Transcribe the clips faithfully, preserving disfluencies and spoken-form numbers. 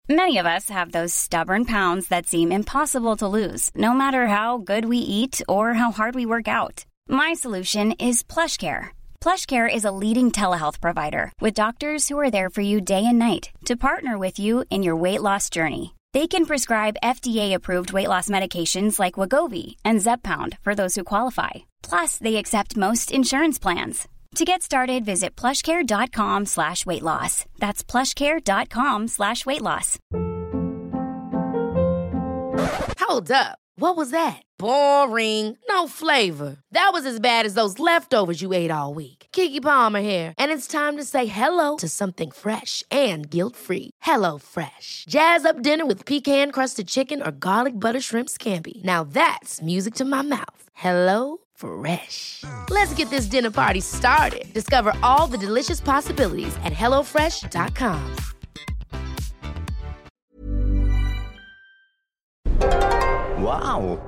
Many of us have those stubborn pounds that seem impossible to lose, no matter how good we eat or how hard we work out. My solution is PlushCare. PlushCare is a leading telehealth provider with doctors who are there for you day and night to partner with you in your weight loss journey. They can prescribe F D A-approved weight loss medications like Wegovy and Zepbound for those who qualify. Plus, they accept most insurance plans. To get started, visit plushcare.com slash weight loss. That's plushcare.com slash weight loss. Hold up. What was that? Boring. No flavor. That was as bad as those leftovers you ate all week. Keke Palmer here, and it's time to say hello to something fresh and guilt-free. Hello Fresh. Jazz up dinner with pecan-crusted chicken or garlic butter shrimp scampi. Now that's music to my mouth. Hello Fresh. Let's get this dinner party started. Discover all the delicious possibilities at hello fresh dot com. Wow.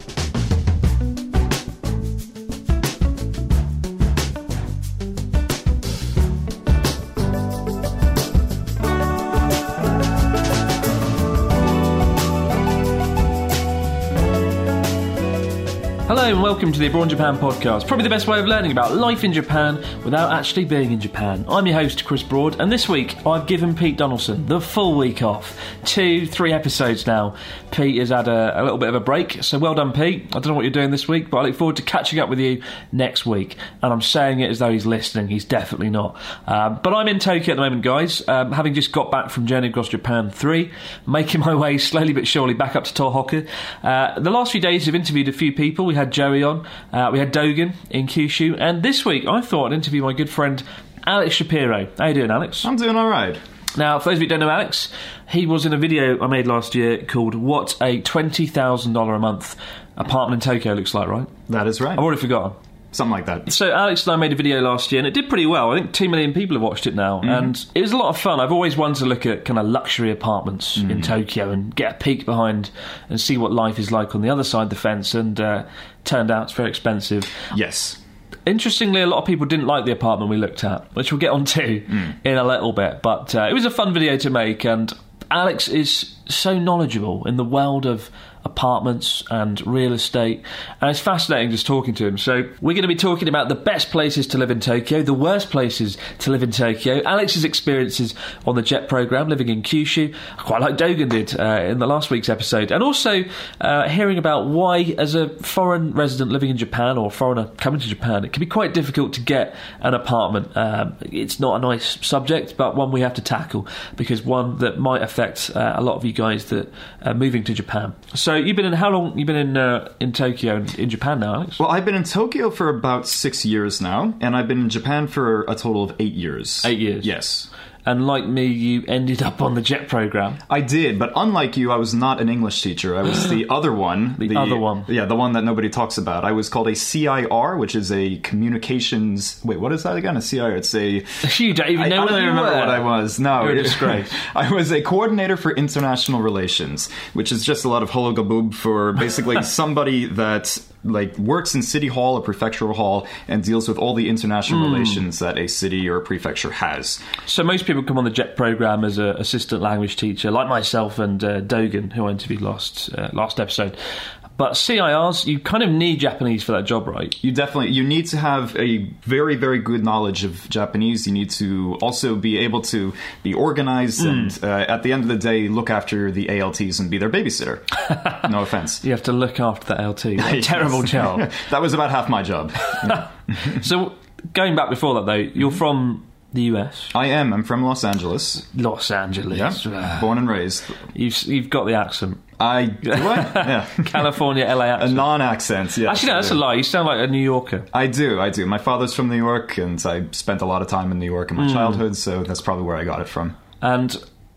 Hello and welcome to the Abroad in Japan podcast, probably the best way of learning about life in Japan without actually being in Japan. I'm your host, Chris Broad, and this week I've given Pete Donaldson the full week off. Two, three episodes now. Pete has had a, a little bit of a break, so well done, Pete. I don't know what you're doing this week, but I look forward to catching up with you next week. And I'm saying it as though he's listening. He's definitely not. Um, but I'm in Tokyo at the moment, guys, um, having just got back from Journey Across Japan three, making my way slowly but surely back up to Tohoku. Uh, the last few days I've interviewed a few people. We had Joey on, uh, we had Dogen in Kyushu, and this week I thought I'd interview my good friend Alex Shapiro. How you doing, Alex? I'm doing alright. Now, for those of you who don't know Alex, he was in a video I made last year called What a twenty thousand dollars a Month Apartment in Tokyo Looks Like, right? That is right. I've already forgotten. Something like that. So Alex and I made a video last year and it did pretty well. I think two million people have watched it now, mm-hmm. and it was a lot of fun. I've always wanted to look at kind of luxury apartments mm-hmm. in Tokyo and get a peek behind and see what life is like on the other side of the fence, and uh, turned out it's very expensive. Yes. Interestingly, a lot of people didn't like the apartment we looked at, which we'll get on to mm. in a little bit, but uh, it was a fun video to make, and Alex is so knowledgeable in the world of apartments and real estate, and it's fascinating just talking to him. So we're going to be talking about the best places to live in Tokyo, the worst places to live in Tokyo, Alex's experiences on the JET programme living in Kyushu, quite like Dogen did uh, in the last week's episode, and also uh, hearing about why, as a foreign resident living in Japan or foreigner coming to Japan, it can be quite difficult to get an apartment. Um, it's not a nice subject, but one we have to tackle, because one that might affect uh, a lot of you guys that are moving to Japan. So So you've been in, how long you've been in uh, in Tokyo in, in Japan now, Alex? Well, I've been in Tokyo for about six years now, and I've been in Japan for a total of eight years. Eight years? Yes. And like me, you ended up on the JET programme. I did, but unlike you, I was not an English teacher. I was the other one. The, the other one. Yeah, the one that nobody talks about. I was called a C I R, which is a communications... Wait, what is that again? A C I R? It's a... You don't even know I, what I don't you remember were. what I was. No. You're a disgrace. I was a coordinator for international relations, which is just a lot of hullabaloo for basically somebody that... like works in City Hall or Prefectural Hall and deals with all the international mm. relations that a city or a prefecture has. So most people come on the JET programme as an assistant language teacher, like myself and uh, Dogen, who I interviewed last uh, last episode. But C I Rs, you kind of need Japanese for that job, right? You definitely, you need to have a very, very good knowledge of Japanese. You need to also be able to be organized mm. and uh, at the end of the day, look after the A L Ts and be their babysitter. No offense. You have to look after the L T. What a terrible job. That was about half my job. Yeah. So going back before that, though, you're from... the U S? I am. I'm from Los Angeles. Los Angeles. Yeah. Born and raised. You've you've got the accent. I do I? Yeah. California, L A accent. A non-accent, yeah. Actually, no, that's a lie. You sound like a New Yorker. I do, I do. My father's from New York, and I spent a lot of time in New York in my mm. childhood, so that's probably where I got it from. And,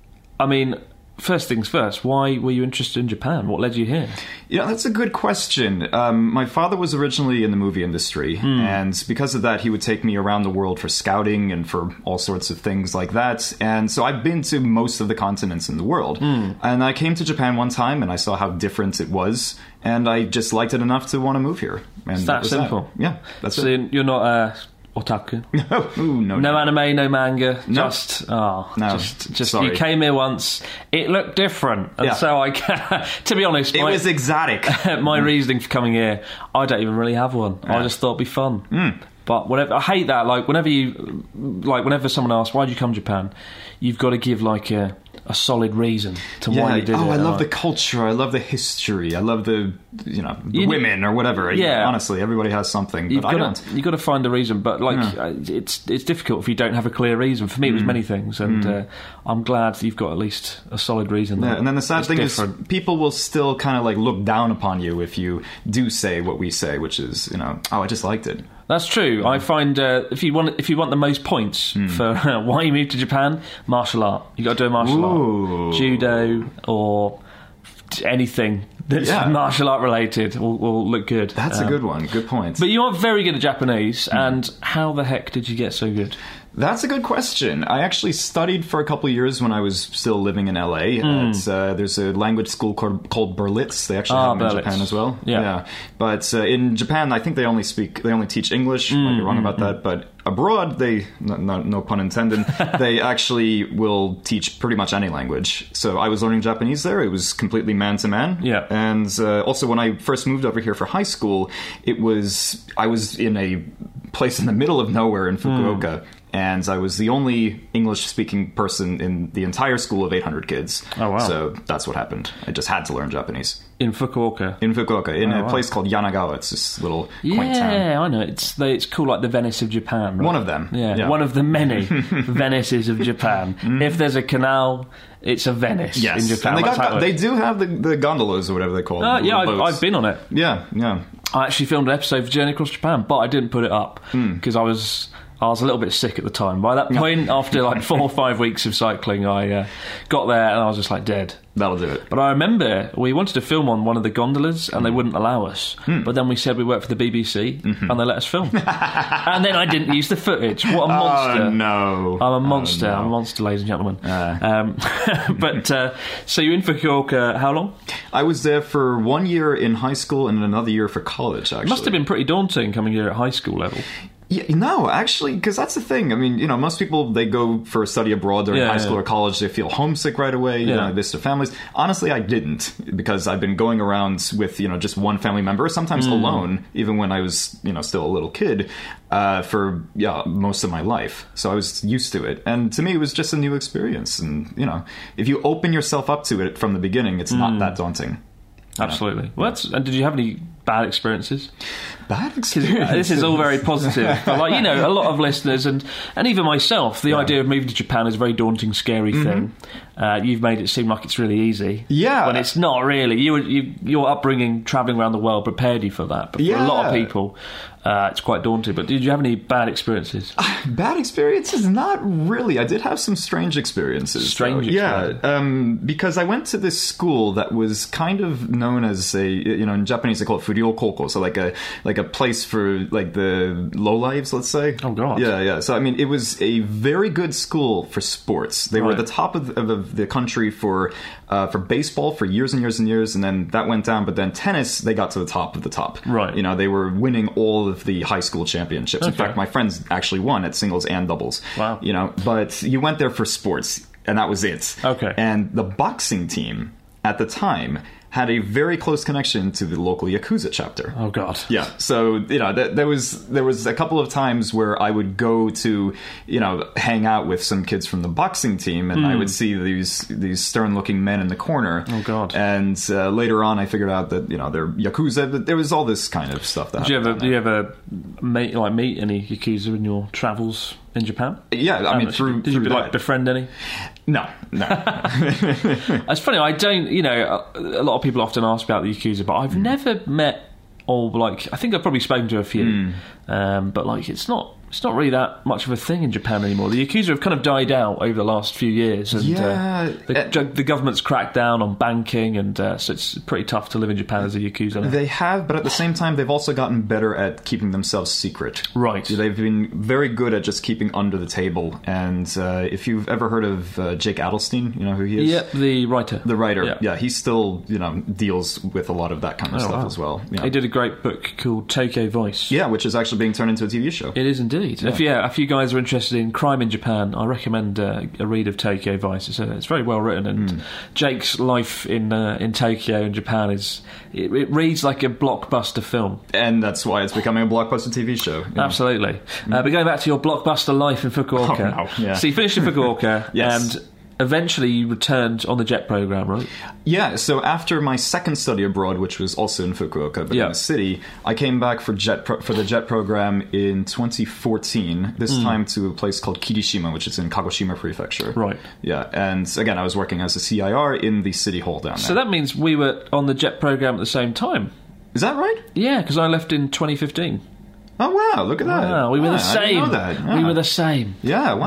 I mean... first things first, why were you interested in Japan? What led you here? Yeah, that's a good question. Um, my father was originally in the movie industry, mm. and because of that, he would take me around the world for scouting and for all sorts of things like that. And so I've been to most of the continents in the world. Mm. And I came to Japan one time, and I saw how different it was, and I just liked it enough to want to move here. And it's that, that simple. That. Yeah, that's so it. you're not... Uh, otaku. Ooh, no, No anime, no manga. No. Just oh, No, just just sorry. you came here once. It looked different, and Yeah. so I. To be honest, It my, was exotic. my reasoning for coming here, I don't even really have one. I just thought it'd be fun. Mm. But whenever I hate that, like whenever you, like whenever someone asks why'd you come to Japan, you've got to give like a, a solid reason to Yeah. why you did oh, it. I love like, the culture. I love the history. I love the, you know, the You- women or whatever. Yeah. Honestly, everybody has something, You've but I got don't. to, you've got to find the reason, but like uh, it's it's difficult if you don't have a clear reason. For me, it was many things, and uh, I'm glad you've got at least a solid reason. Yeah, there. and then the sad It's thing different. is, people will still kind of like look down upon you if you do say what we say, which is, you know, oh, I just liked it. That's true. I find uh, if you want if you want the most points Hmm. for uh, why you moved to Japan, martial art. You got to do a martial Ooh. art, judo or anything that's Yeah. martial art related will, will look good. That's Um, a good one. Good point. But you are very good at Japanese, Hmm. and how the heck did you get so good? That's a good question. I actually studied for a couple of years when I was still living in L A. Hmm. It's, uh, there's a language school called, called Berlitz. They actually Ah, have them in Berlitz. Japan as well. Yeah. But uh, in Japan, I think they only speak, they only teach English. Might be Hmm, wrong about that. But abroad, they, no, no, no pun intended, they actually will teach pretty much any language. So I was learning Japanese there. It was completely man to man. Yeah. And uh, also, when I first moved over here for high school, it was, I was in a place in the middle of nowhere in Fukuoka. Hmm. And I was the only English-speaking person in the entire school of eight hundred kids. Oh, wow. So that's what happened. I just had to learn Japanese. In Fukuoka. In Fukuoka, in Oh, a wow. place called Yanagawa. It's this little quaint town. Yeah, I know. It's they, it's called like the Venice of Japan. Right? One of them. Yeah, Yeah. one of the many Venices of Japan. If there's a canal, it's a Venice Yes. in Japan. And they, That's how got, it they works. do have the, the gondolas or whatever they're called. Uh, the yeah, little I've, boats. I've been on it. Yeah, yeah. I actually filmed an episode for Journey Across Japan, but I didn't put it up Hmm. because I was I was a little bit sick at the time. By that point, after like four or five weeks of cycling, I uh, got there and I was just like dead. That'll do it. But I remember we wanted to film on one of the gondolas and they wouldn't allow us. But then we said we worked for the B B C and they let us film. And then I didn't use the footage. What a monster. Oh, no. I'm a monster. Oh, no. I'm a monster, ladies and gentlemen. Uh. Um, but uh, so you're in Fukuoka how long? I was there for one year in high school and another year for college, actually. It must have been pretty daunting coming here at high school level. Yeah, no, actually, because that's the thing. I mean, you know, most people, they go for a study abroad during Yeah, high school yeah. or college, they feel homesick right away, you Yeah. know, miss their families. Honestly, I didn't, because I've been going around with, you know, just one family member, sometimes Mm. alone, even when I was, you know, still a little kid, uh, for, yeah, most of my life. So I was used to it. And to me, it was just a new experience. And, you know, if you open yourself up to it from the beginning, it's Mm. not that daunting. Absolutely. Well, that's, and did you have any bad experiences? Bad 'Cause experience. this is all very positive. But like, you know, a lot of listeners and, and even myself, the idea of moving to Japan is a very daunting, scary thing. Uh, you've made it seem like it's really easy. Yeah. When it's not really. You, you, your upbringing, travelling around the world, prepared you for that. But for a lot of Yeah. people, uh, it's quite daunting. But did you have any bad experiences? Bad experiences? Not really. I did have some strange experiences. Strange though. Yeah, experiences. um, because I went to this school that was kind of known as a, you know, in Japanese they call it Furyō Koko, so like a like a place for like the lowlives, let's say. Oh, God. Yeah, yeah. So I mean, it was a very good school for sports. They were Right. at the top of, of, of the country for uh, for baseball for years and years and years, and then that went down. But then tennis, they got to the top of the top. Right. You know, they were winning all of the high school championships. In Okay. fact, my friends actually won at singles and doubles. Wow. You know, but you went there for sports, and that was it. Okay. And the boxing team at the time had a very close connection to the local Yakuza chapter. Oh, God. Yeah, so you know, th- there was there was a couple of times where I would go to, you know, hang out with some kids from the boxing team, and I would see these these stern looking men in the corner. Hmm. Oh, God. And uh, later on, I figured out that you know they're Yakuza. But there was all this kind of stuff that. Did you ever, happened did you ever meet, like, meet any Yakuza in your travels in Japan? Yeah, I mean, Um, through Did you, through like, that. befriend any? No, no. It's funny, I don't, you know, a, a lot of people often ask about the Yakuza, but I've never met, or like, I think I've probably spoken to a few, um, but like, it's not, it's not really that much of a thing in Japan anymore. The Yakuza have kind of died out over the last few years, and Yeah, uh, the, uh, the government's cracked down on banking, and uh, so it's pretty tough to live in Japan as a Yakuza now. They have, but at the same time, they've also gotten better at keeping themselves secret. Right. They've been very good at just keeping under the table. And uh, if you've ever heard of uh, Jake Adelstein, you know who he is? Yep, the writer. The writer. Yeah. Yeah. he still, you know, deals with a lot of that kind of Oh, stuff wow. as well. Yeah. He did a great book called Tokyo Voice. Yeah, which is actually being turned into a T V show. It is indeed. Indeed. Yeah. If yeah, if you guys are interested in crime in Japan, I recommend uh, a read of Tokyo Vice. It's, uh, it's very well written, and Mm. Jake's life in uh, in Tokyo in Japan is it, it reads like a blockbuster film. And that's why it's becoming a blockbuster T V show. Yeah. Absolutely. Uh, but going back to your blockbuster life in Fukuoka, Oh, no. Yeah. so you finished in Fukuoka, Yes. and eventually you returned on the JET program, right? Yeah, so after my second study abroad, which was also in Fukuoka, but Yeah. in the city, I came back for Jet pro- for the JET program in twenty fourteen, this time to a place called Kirishima, which is in Kagoshima Prefecture. Right. Yeah, and again, I was working as a C I R in the city hall down there. So that means we were on the JET program at the same time. Is that right? Yeah, because I left in twenty fifteen. Oh, wow, look at that. Wow, we were Ah, the I didn't same. know that. We Yeah. were the same. Yeah, wow.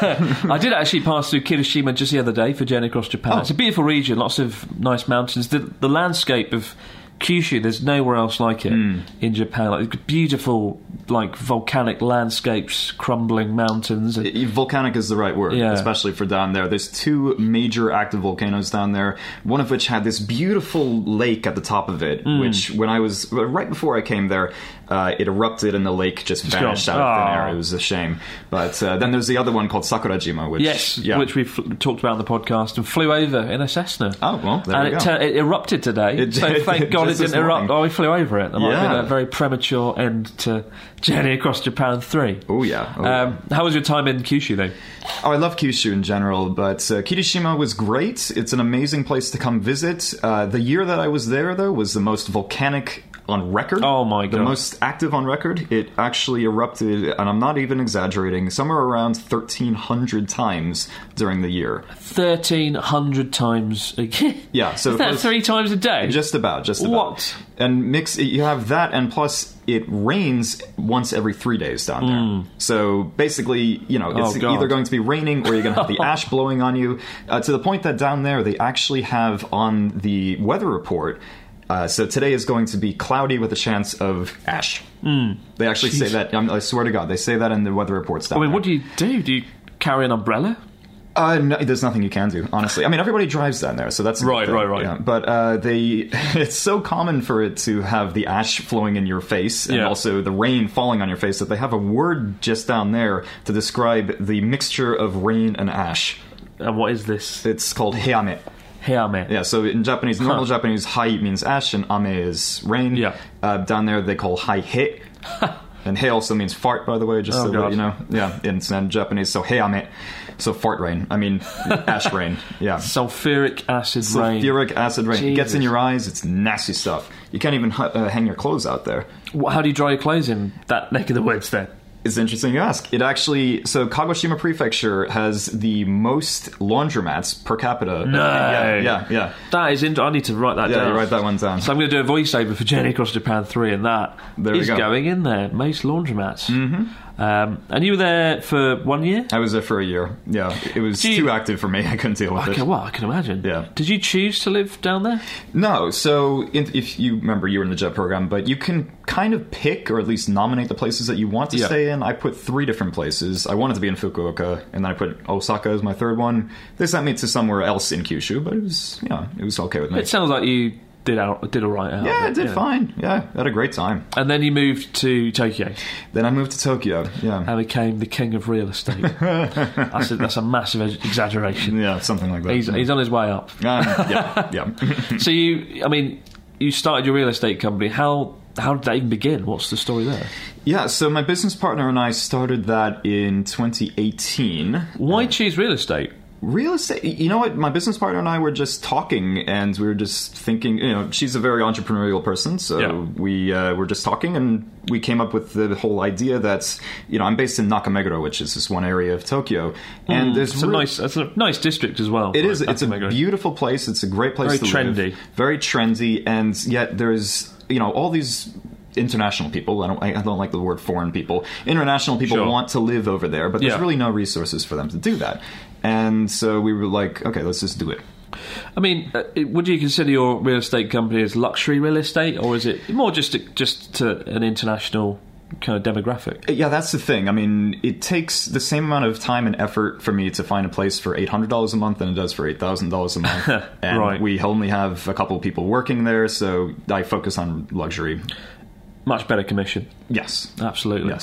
I did actually pass through Kirishima just the other day for Journey Across Japan. Oh. It's a beautiful region, lots of nice mountains. The, the landscape of Kyushu, there's nowhere else like it Hmm. in Japan. Like beautiful, like volcanic landscapes, crumbling mountains. And, I- Volcanic is the right word, Yeah. especially for down there. There's two major active volcanoes down there, one of which had this beautiful lake at the top of it, Mm. which when I was, right before I came there, uh, it erupted and the lake just vanished gone. out of thin Oh. air. It was a shame. But uh, then there's the other one called Sakurajima, which... yes, yeah. which we've f- talked about on the podcast, and flew over in a Cessna. Oh, well, there and we it, go. tur- it erupted today, It so did, thank God it just this didn't erupt. morning. Oh, we flew over it. That might have Yeah. been a very premature end to Journey Across Japan three. Oh, yeah. Oh, yeah. Um, how was your time in Kyushu, though? Oh, I love Kyushu in general, but uh, Kirishima was great. It's an amazing place to come visit. Uh, the year that I was there, though, was the most volcanic on record. Oh, my The God. most active on record. It actually erupted, and I'm not even exaggerating, somewhere around thirteen hundred times during the year. thirteen hundred times a year? Yeah, so Is it that was- three times a day? Just about, just about. What? And mix, you have that, and plus it rains once every three days down there. So basically, you know, it's Hmm. Oh, God. either going to be raining or you're going to have the ash blowing on you. Uh, to the point that down there, they actually have on the weather report. Uh, so today is going to be cloudy with a chance of ash. They actually say that. Um, I swear to God, they say that in the weather reports down I mean, there. what do you do? Do you carry an umbrella? Uh, no, there's nothing you can do, honestly. I mean, everybody drives down there, so that's a good Right, thing. right, right. Yeah. But uh, they, it's so common for it to have the ash flowing in your face and Yeah. also the rain falling on your face that they have a word just down there to describe the mixture of rain and ash. And what is this? It's called heame. Heame. Yeah, so in Japanese, normal Huh. Japanese, hai means ash and ame is rain. Yeah. Uh, down there, they call hai he. And he also means fart, by the way, just Oh, so that God. you know. Yeah, in, in Japanese, so heame. So fart rain. I mean, ash rain. Yeah. Sulfuric acid rain. Sulfuric acid rain. It gets in Jesus. your eyes. It's nasty stuff. You can't even hu- uh, hang your clothes out there. Wh- How do you dry your clothes in that neck of the woods then? It's interesting you ask. It actually, so Kagoshima Prefecture has the most laundromats per capita. No. Yeah, yeah, yeah. That is. Int- I need to write that Yeah, down. you write that one down. So I'm going to do a voiceover for Journey Across Japan three, and that There we is go. going in there. Most laundromats. Mm-hmm. Um, and you were there for one year? I was there for a year. Yeah, it was Do you- too active for me. I couldn't deal with Okay, it. well, I can imagine. Yeah. Did you choose to live down there? No, so in, if you remember, you were in the JET program, but you can kind of pick or at least nominate the places that you want to Yeah. stay in. I put three different places. I wanted to be in Fukuoka, and then I put Osaka as my third one. They sent me to somewhere else in Kyushu, but it was, yeah, it was okay with me. It sounds like you did out, did all right out yeah, of I it, did yeah. fine. Yeah, I had a great time. And then you moved to Tokyo Then I moved to Tokyo. Yeah, and became the king of real estate. that's, a, that's a massive ex- exaggeration. yeah, something like that. He's, he's on his way up. Um, yeah, yeah. So you, I mean, you started your real estate company. How how did that even begin? What's the story there? Yeah, so my business partner and I started that in twenty eighteen. Why choose real estate? Real estate, you know what? My business partner and I were just talking, and we were just thinking. You know, she's a very entrepreneurial person, so Yeah. we uh, were just talking, and we came up with the whole idea that, you know, I'm based in Nakameguro, which is this one area of Tokyo, and there's It's a real- nice, it's a nice district as well. It for is. It's a Nakameguro. beautiful place. It's a great place Very to live. trendy. Very trendy, and yet there's, you know, all these international people. I don't. I don't like the word foreign people. International people Sure. want to live over there, but there's Yeah. really no resources for them to do that. And so we were like, okay, let's just do it. I mean, uh, would you consider your real estate company as luxury real estate, or is it more just to, just to an international kind of demographic? Yeah, that's the thing. I mean, it takes the same amount of time and effort for me to find a place for eight hundred dollars a month than it does for eight thousand dollars a month. And Right. we only have a couple of people working there, so I focus on luxury. Much better commission. Yes. Absolutely. Yes.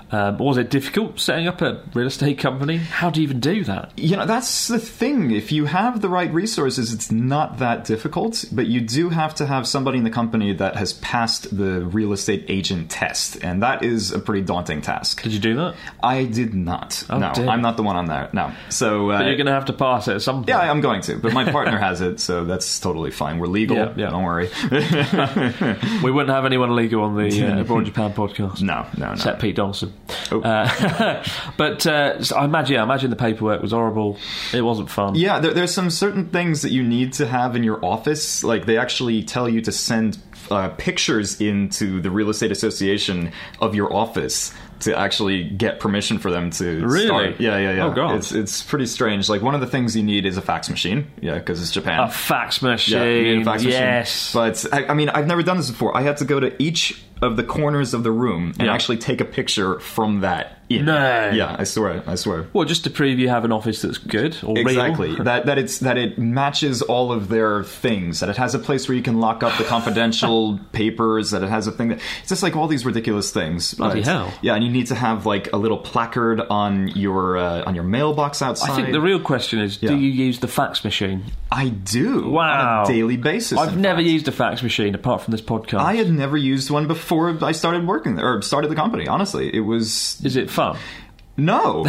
Um, was it difficult setting up a real estate company? How do you even do that? You know, that's the thing. If you have the right resources, it's not that difficult, but you do have to have somebody in the company that has passed the real estate agent test, and that is a pretty daunting task. Did you do that? I did not. Oh, no, dear. I'm not the one on that. No. So, uh, But you're going to have to pass it at some point. yeah, I'm going to, but my partner has it, so that's totally fine. We're legal. Yeah, yeah. Don't worry. We wouldn't have anyone illegal on the uh, Abroad Japan podcast. No, no, no. Except Pete Donaldson. Oh. Uh, but uh, so I imagine, yeah, I imagine the paperwork was horrible. It wasn't fun. Yeah, there, there's some certain things that you need to have in your office. Like, they actually tell you to send uh, pictures into the real estate association of your office to actually get permission for them to Really? start. Yeah, yeah, yeah. Oh, God. It's, it's pretty strange. Like, one of the things you need is a fax machine. Yeah, because it's Japan. A fax machine. Yeah, you need a fax machine. Yes. But, I, I mean, I've never done this before. I had to go to each of the corners of the room and Yeah. actually take a picture from that in. No. Yeah, I swear, I swear. Well, just to prove you have an office that's good or Exactly. real. that that it's that it matches all of their things. That it has a place where you can lock up the confidential papers. That it has a thing that it's just like all these ridiculous things. Bloody But, hell. Yeah, and you need to have like a little placard on your uh, on your mailbox outside. I think the real question is, Yeah. do you use the fax machine? I do. Wow. On a daily basis. I've in never fact. used a fax machine apart from this podcast. I had never used one before I started working there, or started the company. Honestly, it was Is it fun? no.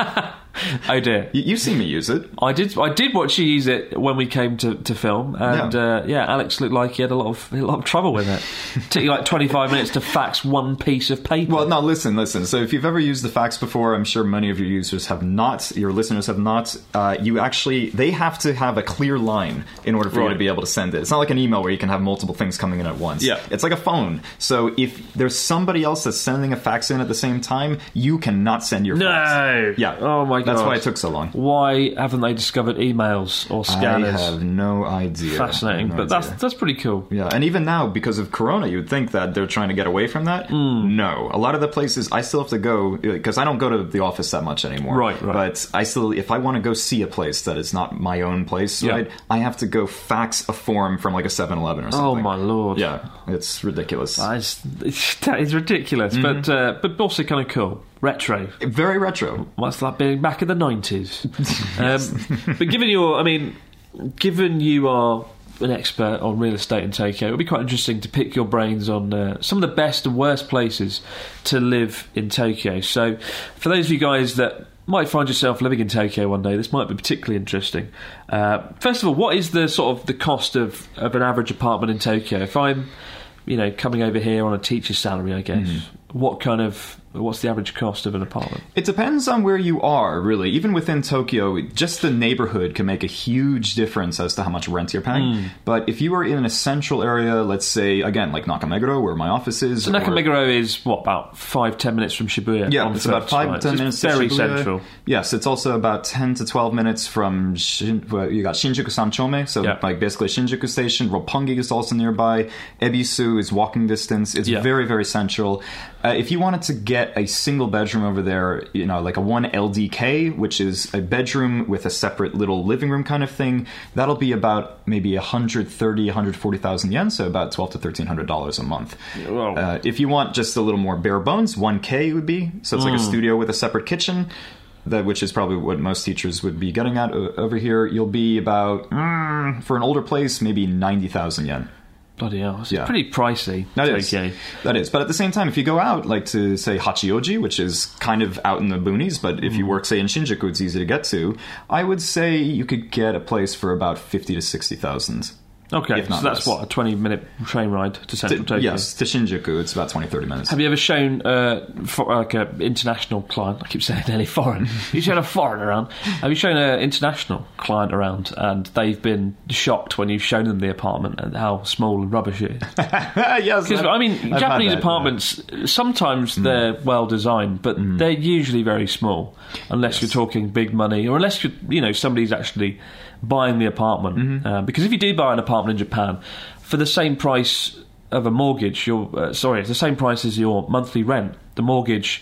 Oh dear. You, you've seen me use it. I did. I did watch you use it when we came to, to film, and Yeah. uh, yeah, Alex looked like he had a lot of a lot of trouble with it. It took you like twenty five minutes to fax one piece of paper. Well, no, listen, listen. So if you've ever used the fax before, I'm sure many of your users have not, your listeners have not, uh, you actually, they have to have a clear line in order for you Right. to be able to send it. It's not like an email where you can have multiple things coming in at once. Yeah. It's like a phone. So if there's somebody else that's sending a fax in at the same time, you cannot send your No. fax. Yeah. Oh my That's God. why it took so long. Why haven't they discovered emails or scanners? I have no idea. Fascinating, No but that's idea. that's pretty cool. Yeah, and even now, because of Corona, you would think that they're trying to get away from that. Hmm. No. A lot of the places, I still have to go, because I don't go to the office that much anymore. Right, right. But I still, if I want to go see a place that is not my own place, Yeah. right, I have to go fax a form from like a seven eleven or Oh something. my lord! Yeah, it's ridiculous. that is, that is ridiculous, Mm-hmm. but uh, but also kind of cool, retro. Very retro. What's like being back in the nineties? um, but given your, I mean, given you are an expert on real estate in Tokyo, it would be quite interesting to pick your brains on uh, some of the best and worst places to live in Tokyo. So, for those of you guys that might find yourself living in Tokyo one day, this might be particularly interesting. Uh, first of all, what is the sort of the cost of, of an average apartment in Tokyo? If I'm, you know, coming over here on a teacher's salary, I guess, what kind of what's the average cost of an apartment? It depends on where you are, really. Even within Tokyo, just the neighborhood can make a huge difference as to how much rent you're paying. Mm. But if you are in a central area, let's say, again, like Nakameguro, where my office is. So or- Nakameguro is, what, about five, ten minutes from Shibuya? Yeah, on it's foot, about five, right? ten So minutes. it's to very Shibuya. central. Yes, it's also about ten to twelve minutes from Shin, well, you got Shinjuku Sanchome, so Yeah. like basically Shinjuku Station. Roppongi is also nearby. Ebisu is walking distance. It's Yeah. very, very central. Uh, if you wanted to get a single bedroom over there, you know, like a one L D K, which is a bedroom with a separate little living room kind of thing, that'll be about maybe one hundred thirty, one hundred forty thousand yen, so about twelve to thirteen hundred dollars a month. Wow. Uh, if you want just a little more bare bones, one K would be. So it's like a studio with a separate kitchen, that which is probably what most teachers would be getting at uh, over here. You'll be about, mm, for an older place, maybe ninety thousand yen. Bloody hell. It's Yeah. pretty pricey. That is. Tokyo. That is. But at the same time, if you go out, like to, say, Hachioji, which is kind of out in the boonies, but if you work, say, in Shinjuku, it's easy to get to, I would say you could get a place for about fifty to sixty thousand. Okay, If not so that's less. what, a twenty minute train ride to central To, Tokyo? yes, to Shinjuku, it's about twenty, thirty minutes. Have you ever shown uh, for, like an international client? I keep saying nearly foreign. You've shown a foreign around. Have you shown an international client around, and they've been shocked when you've shown them the apartment and how small and rubbish it is? Yes, Because I've- I mean, I've had Japanese that, apartments sometimes they're well designed, but they're usually very small, unless you're talking big money, or unless you you know somebody's actually buying the apartment. Uh, because if you do buy an apartment in Japan for the same price of a mortgage, you're uh, sorry, it's the same price as your monthly rent. The mortgage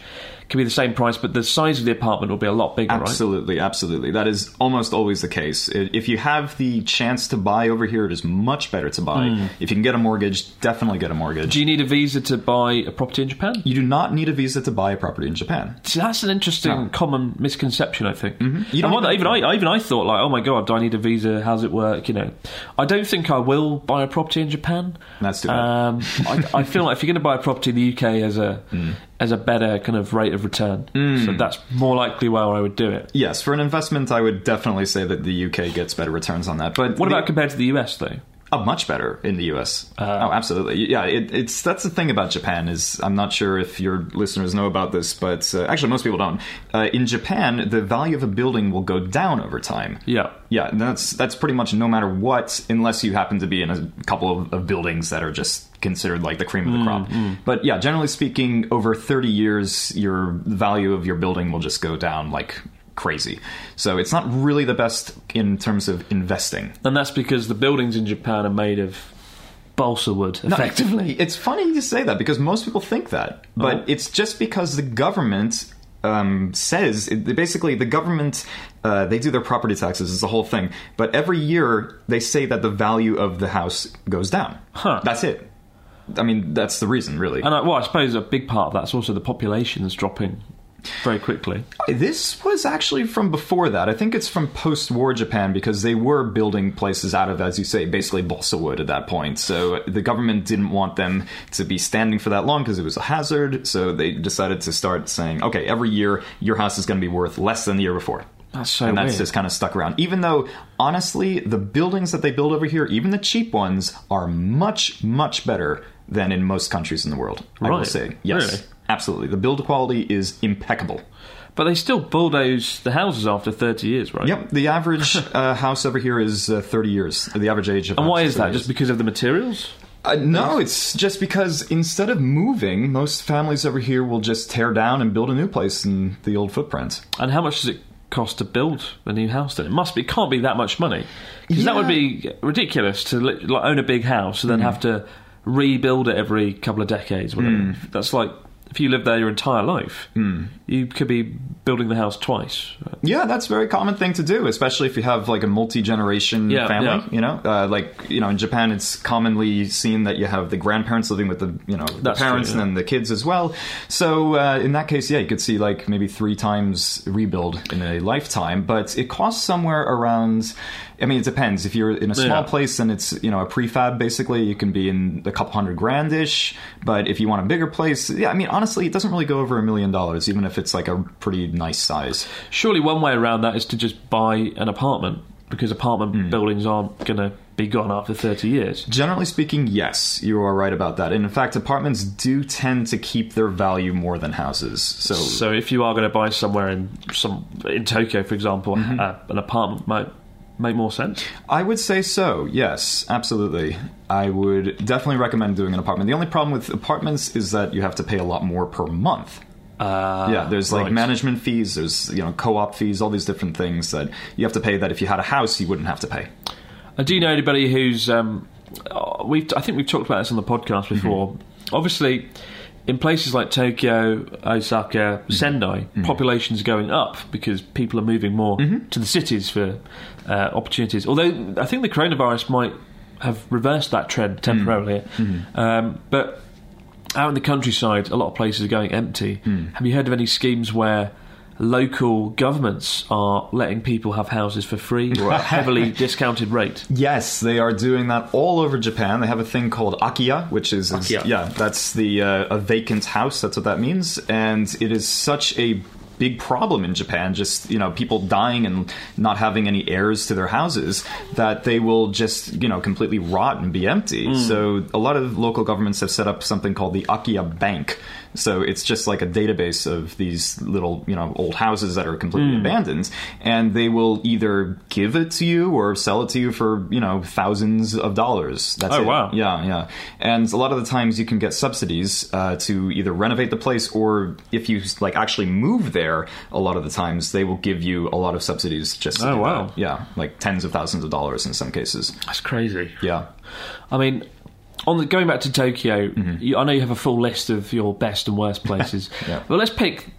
could be the same price, but the size of the apartment will be a lot bigger, absolutely, right? Absolutely. That is almost always the case. If you have the chance to buy over here, it is much better to buy. Mm. If you can get a mortgage, definitely get a mortgage. Do you need a visa to buy a property in Japan? You do not need a visa to buy a property in Japan. So that's an interesting no. common misconception, I think. Mm-hmm. You and don't one, even I, even I thought, like, oh my god, do I need a visa? How's it work? You know, I don't think I will buy a property in Japan. That's too bad. Um, I, I feel like if you're going to buy a property in the U K as a mm. as a better kind of rate of return, mm. so that's more likely where I would do it. Yes, for an investment, I would definitely say that the U K gets better returns on that. But what the, about compared to the U S though? Oh, much better in the U S. Uh, oh, absolutely. Yeah, it, it's that's the thing about Japan is I'm not sure if your listeners know about this, but uh, actually most people don't. Uh, in Japan, the value of a building will go down over time. Yeah, yeah. And that's that's pretty much no matter what, unless you happen to be in a couple of, of buildings that are just considered like the cream of the crop. Mm, mm. But yeah, generally speaking, over thirty years, your value of your building will just go down like crazy. So it's not really the best in terms of investing. And that's because the buildings in Japan are made of balsa wood, effectively. No, it's funny you say that because most people think that. But oh. it's just because the government um, says, it, basically the government, uh, they do their property taxes, it's the whole thing. But every year they say that the value of the house goes down. Huh. That's it. I mean, that's the reason, really. And I, well, I suppose a big part of that's also the population is dropping very quickly. This was actually from before that. I think it's from post-war Japan because they were building places out of, as you say, basically balsa wood at that point. So the government didn't want them to be standing for that long because it was a hazard. So they decided to start saying, okay, every year your house is going to be worth less than the year before. That's so and that's weird. Just kind of stuck around. Even though, honestly, the buildings that they build over here, even the cheap ones, are much, much better than in most countries in the world. Right. I will say. Yes. Really? Absolutely. The build quality is impeccable. But they still bulldoze the houses after thirty years, right? Yep. The average uh, house over here is uh, thirty years. The average age of And why is that? years. Just because of the materials? Uh, no, it's just because instead of moving, most families over here will just tear down and build a new place in the old footprint. And how much does it cost to build a new house then? It must be, it can't be that much money. Because Yeah. that would be ridiculous to li- like, own a big house and then mm. have to rebuild it every couple of decades. Whatever. Mm. That's like... If you live there your entire life, mm. you could be building the house twice. Yeah, that's a very common thing to do, especially if you have like a multi-generation yeah, family. Yeah. You know, uh, like you know, in Japan, it's commonly seen that you have the grandparents living with the you know the that's parents true, yeah. and then the kids as well. So uh, in that case, yeah, you could see like maybe three times rebuild in a lifetime, but it costs somewhere around. I mean, it depends. If you're in a small yeah. place and it's, you know, a prefab, basically, you can be in a couple hundred grand-ish. But if you want a bigger place, yeah, I mean, honestly, it doesn't really go over a million dollars, even if it's like a pretty nice size. Surely one way around that is to just buy an apartment, because apartment mm. buildings aren't going to be gone after thirty years. Generally speaking, yes, you are right about that. And in fact, apartments do tend to keep their value more than houses. So, so if you are going to buy somewhere in some in Tokyo, for example, mm-hmm. uh, an apartment might make more sense? I would say so, yes, absolutely. I would definitely recommend doing an apartment. The only problem with apartments is that you have to pay a lot more per month. Uh, yeah, there's like right. management fees, there's you know co-op fees, all these different things that you have to pay that if you had a house, you wouldn't have to pay. Uh, do you know anybody who's... Um, we've I think we've talked about this on the podcast before. Mm-hmm. Obviously... In places like Tokyo, Osaka, Sendai, mm-hmm. populations are going up because people are moving more mm-hmm. to the cities for uh, opportunities. Although I think the coronavirus might have reversed that trend temporarily. Mm-hmm. Um, but out in the countryside, a lot of places are going empty. Mm. Have you heard of any schemes where local governments are letting people have houses for free or at a heavily discounted rate? Yes, they are doing that all over Japan. They have a thing called akiya, which is, is yeah, that's the uh, a vacant house. That's what that means, and it is such a big problem in Japan, just, you know, people dying and not having any heirs to their houses, that they will just, you know, completely rot and be empty. Mm. So a lot of local governments have set up something called the Akiya Bank. So it's just like a database of these little, you know, old houses that are completely mm. abandoned, and they will either give it to you or sell it to you for, you know, thousands of dollars. That's oh, it. wow. Yeah, yeah. And a lot of the times you can get subsidies uh, to either renovate the place, or if you, like, actually move there, a lot of the times they will give you a lot of subsidies just to oh, do wow. that. Yeah, like tens of thousands of dollars in some cases. That's crazy. Yeah. I mean... On the, going back to Tokyo, mm-hmm. you, I know you have a full list of your best and worst places. Yeah. But let's pick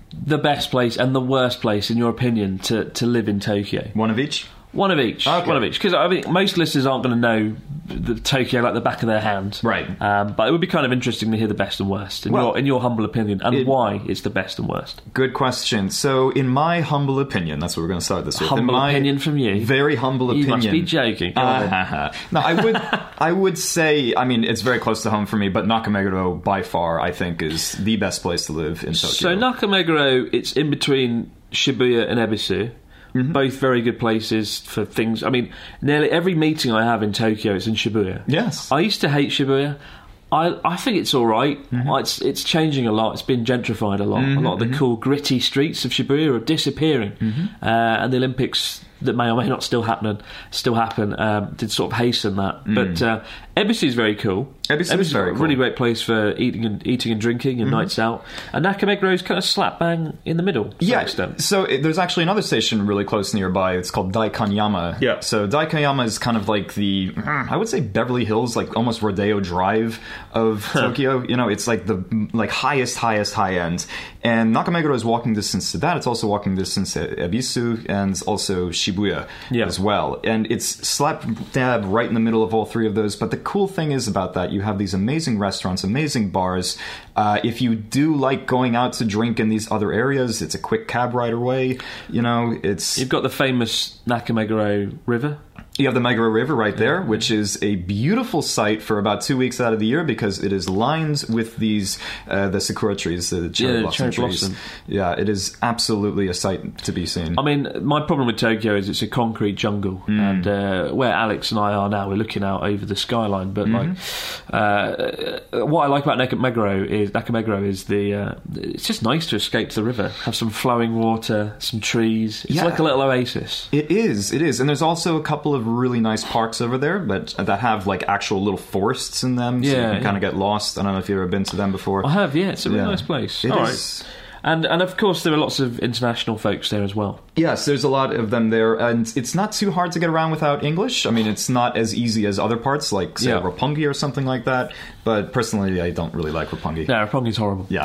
the best place and the worst place, in your opinion, to, to live in Tokyo? One of each? One of each. Okay. One of each. Because I think most listeners aren't going to know the Tokyo like the back of their hand. Right. Um, but it would be kind of interesting to hear the best and worst, in, Well, your, in your humble opinion, and it- why it's the best and worst. Good question. So, in my humble opinion, that's what we're going to start this with. Humble in my opinion from you? Very humble You opinion. must be joking. Go on then. Uh, no, I would, I would say. I mean, it's very close to home for me, but Nakameguro, by far, I think, is the best place to live in Tokyo. So Nakameguro, it's in between Shibuya and Ebisu. Mm-hmm. Both very good places for things. I mean, nearly every meeting I have in Tokyo is in Shibuya. Yes. I used to hate Shibuya. I, I think it's all right. Mm-hmm. It's it's changing a lot. It's been gentrified a lot. Mm-hmm, a lot of the mm-hmm. cool, gritty streets of Shibuya are disappearing. Mm-hmm. Uh, and the Olympics that may or may not still happen, still happen, um, did sort of hasten that. Mm. But uh, Ebisu is very cool. Ebisu is very a cool. really great place for eating and eating and drinking and Mm-hmm. nights out. And Nakameguro is kind of slap bang in the middle. To Yeah, some extent. so it, there's actually another station really close nearby. It's called Daikanyama. Yeah. So Daikanyama is kind of like the, I would say Beverly Hills, like almost Rodeo Drive of Tokyo. You know, it's like the like highest, highest, high end. And Nakameguro is walking distance to that. It's also walking distance to Ebisu and also Shibuya Yeah. as well. And it's slap dab right in the middle of all three of those. But the cool thing is about that, you have these amazing restaurants, amazing bars. Uh, if you do like going out to drink in these other areas, it's a quick cab ride away. You know, it's... You've got the famous Nakameguro River. You have the Meguro River right there, which is a beautiful sight for about two weeks out of the year because it is lined with these uh, the sakura trees, the cherry Yeah, blossom cherry trees. blossom. Yeah, it is absolutely a sight to be seen. I mean, my problem with Tokyo is it's a concrete jungle, Mm. and uh, where Alex and I are now, we're looking out over the skyline. But Mm-hmm. like, uh, what I like about Nakameguro is Nakameguro is the. Uh, it's just nice to escape to the river, have some flowing water, some trees. It's Yeah. like a little oasis. It is, it is. And there's also a couple of really nice parks over there, but that have like actual little forests in them, so Yeah, you can yeah. kind of get lost. I don't know if you've ever been to them before. I have, yeah. It's a really Yeah. nice place. It All is. right. And and of course there are lots of international folks there as well. Yes, there's a lot of them there, and it's not too hard to get around without English. I mean, it's not as easy as other parts, like, say, Yeah. Roppongi or something like that, but personally, I don't really like Roppongi. No, Roppongi's horrible. Yeah.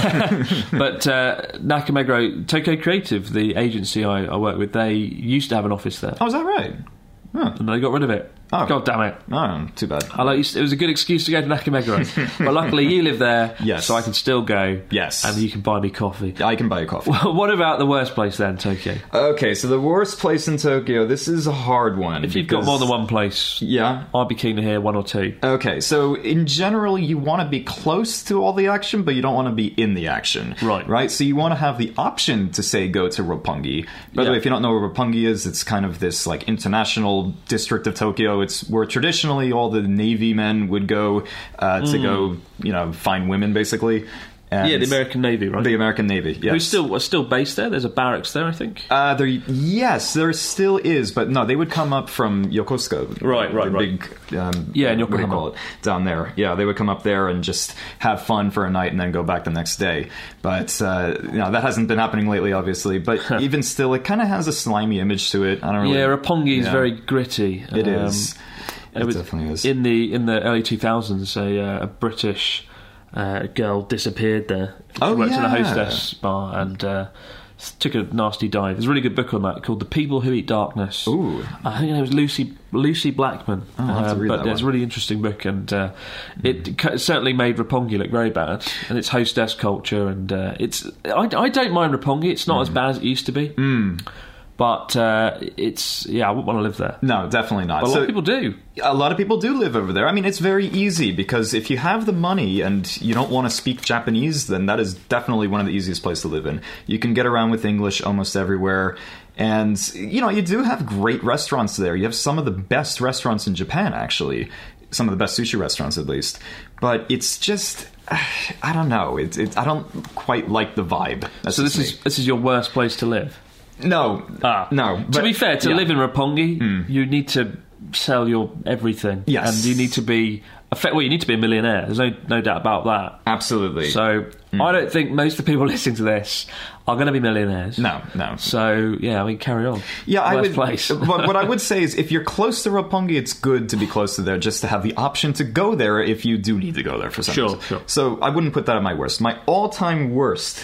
But uh, Nakameguro, Tokyo Creative, the agency I, I work with, they used to have an office there, Oh, is that right? Huh. and they got rid of it. Oh. God damn it. Oh, too bad. I like, it was a good excuse to go to Nakameguro. But luckily you live there, Yes. so I can still go. Yes. And you can buy me coffee. I can buy you coffee. What about the worst place then, Tokyo? Okay, so the worst place in Tokyo, this is a hard one. If you've got because- more than one place, Yeah. I'd be keen to hear one or two. Okay, so in general, you want to be close to all the action, but you don't want to be in the action. Right. Right? So you want to have the option to, say, go to Roppongi. By the Yeah. way, if you don't know where Roppongi is, it's kind of this, like, international district of Tokyo. It's where traditionally all the Navy men would go uh, to go, you know, find women, basically. And Yeah, the American Navy, right? The American Navy, yes. Who's still, are still based there? There's a barracks there, I think. Uh, there, yes, there still is, but no, they would come up from Yokosuka. Right, right, the right. Big, um, Yeah, in what do you Yokohama. call it? Down there. Yeah, they would come up there and just have fun for a night and then go back the next day. But, uh, you know, that hasn't been happening lately, obviously. But even still, it kind of has a slimy image to it. I don't really... Yeah, Roppongi is yeah. very gritty. It Um, is. It was- definitely is. In the in the early two thousands, a, uh, a British uh, girl disappeared there. She Oh, worked in a yeah. hostess bar and uh, s- took a nasty dive. There's a really good book on that called "The People Who Eat Darkness." Ooh. I think it was Lucy Lucy Blackman. Oh, I'll have to Um, read but that it's a one. really interesting book, and uh, it c- certainly made Roppongi look very bad. And it's hostess culture, and uh, it's I, I don't mind Roppongi. It's not as bad as it used to be. Mm. But uh, it's yeah, I wouldn't want to live there. No, definitely not. But a lot So- of people do. A lot of people do live over there. I mean, it's very easy because if you have the money and you don't want to speak Japanese, then that is definitely one of the easiest places to live in. You can get around with English almost everywhere. And, you know, you do have great restaurants there. You have some of the best restaurants in Japan, actually. Some of the best sushi restaurants, at least. But it's just... I don't know. It, it, I don't quite like the vibe. That's So this just is me. this is your worst place to live. No. Ah, No. to but- be fair, to yeah. live in Roppongi, you need to sell your everything. Yes. and you need to be. Well, you need to be a millionaire. There's no no doubt about that. Absolutely. So I don't think most of the people listening to this are going to be millionaires. No, no. So yeah, I mean, carry on. Yeah, I Worst would. place. But what I would say is, if you're close to Roppongi, it's good to be close to there, just to have the option to go there if you do need to go there for some Sure, reason. sure. So I wouldn't put that at my worst. My all-time worst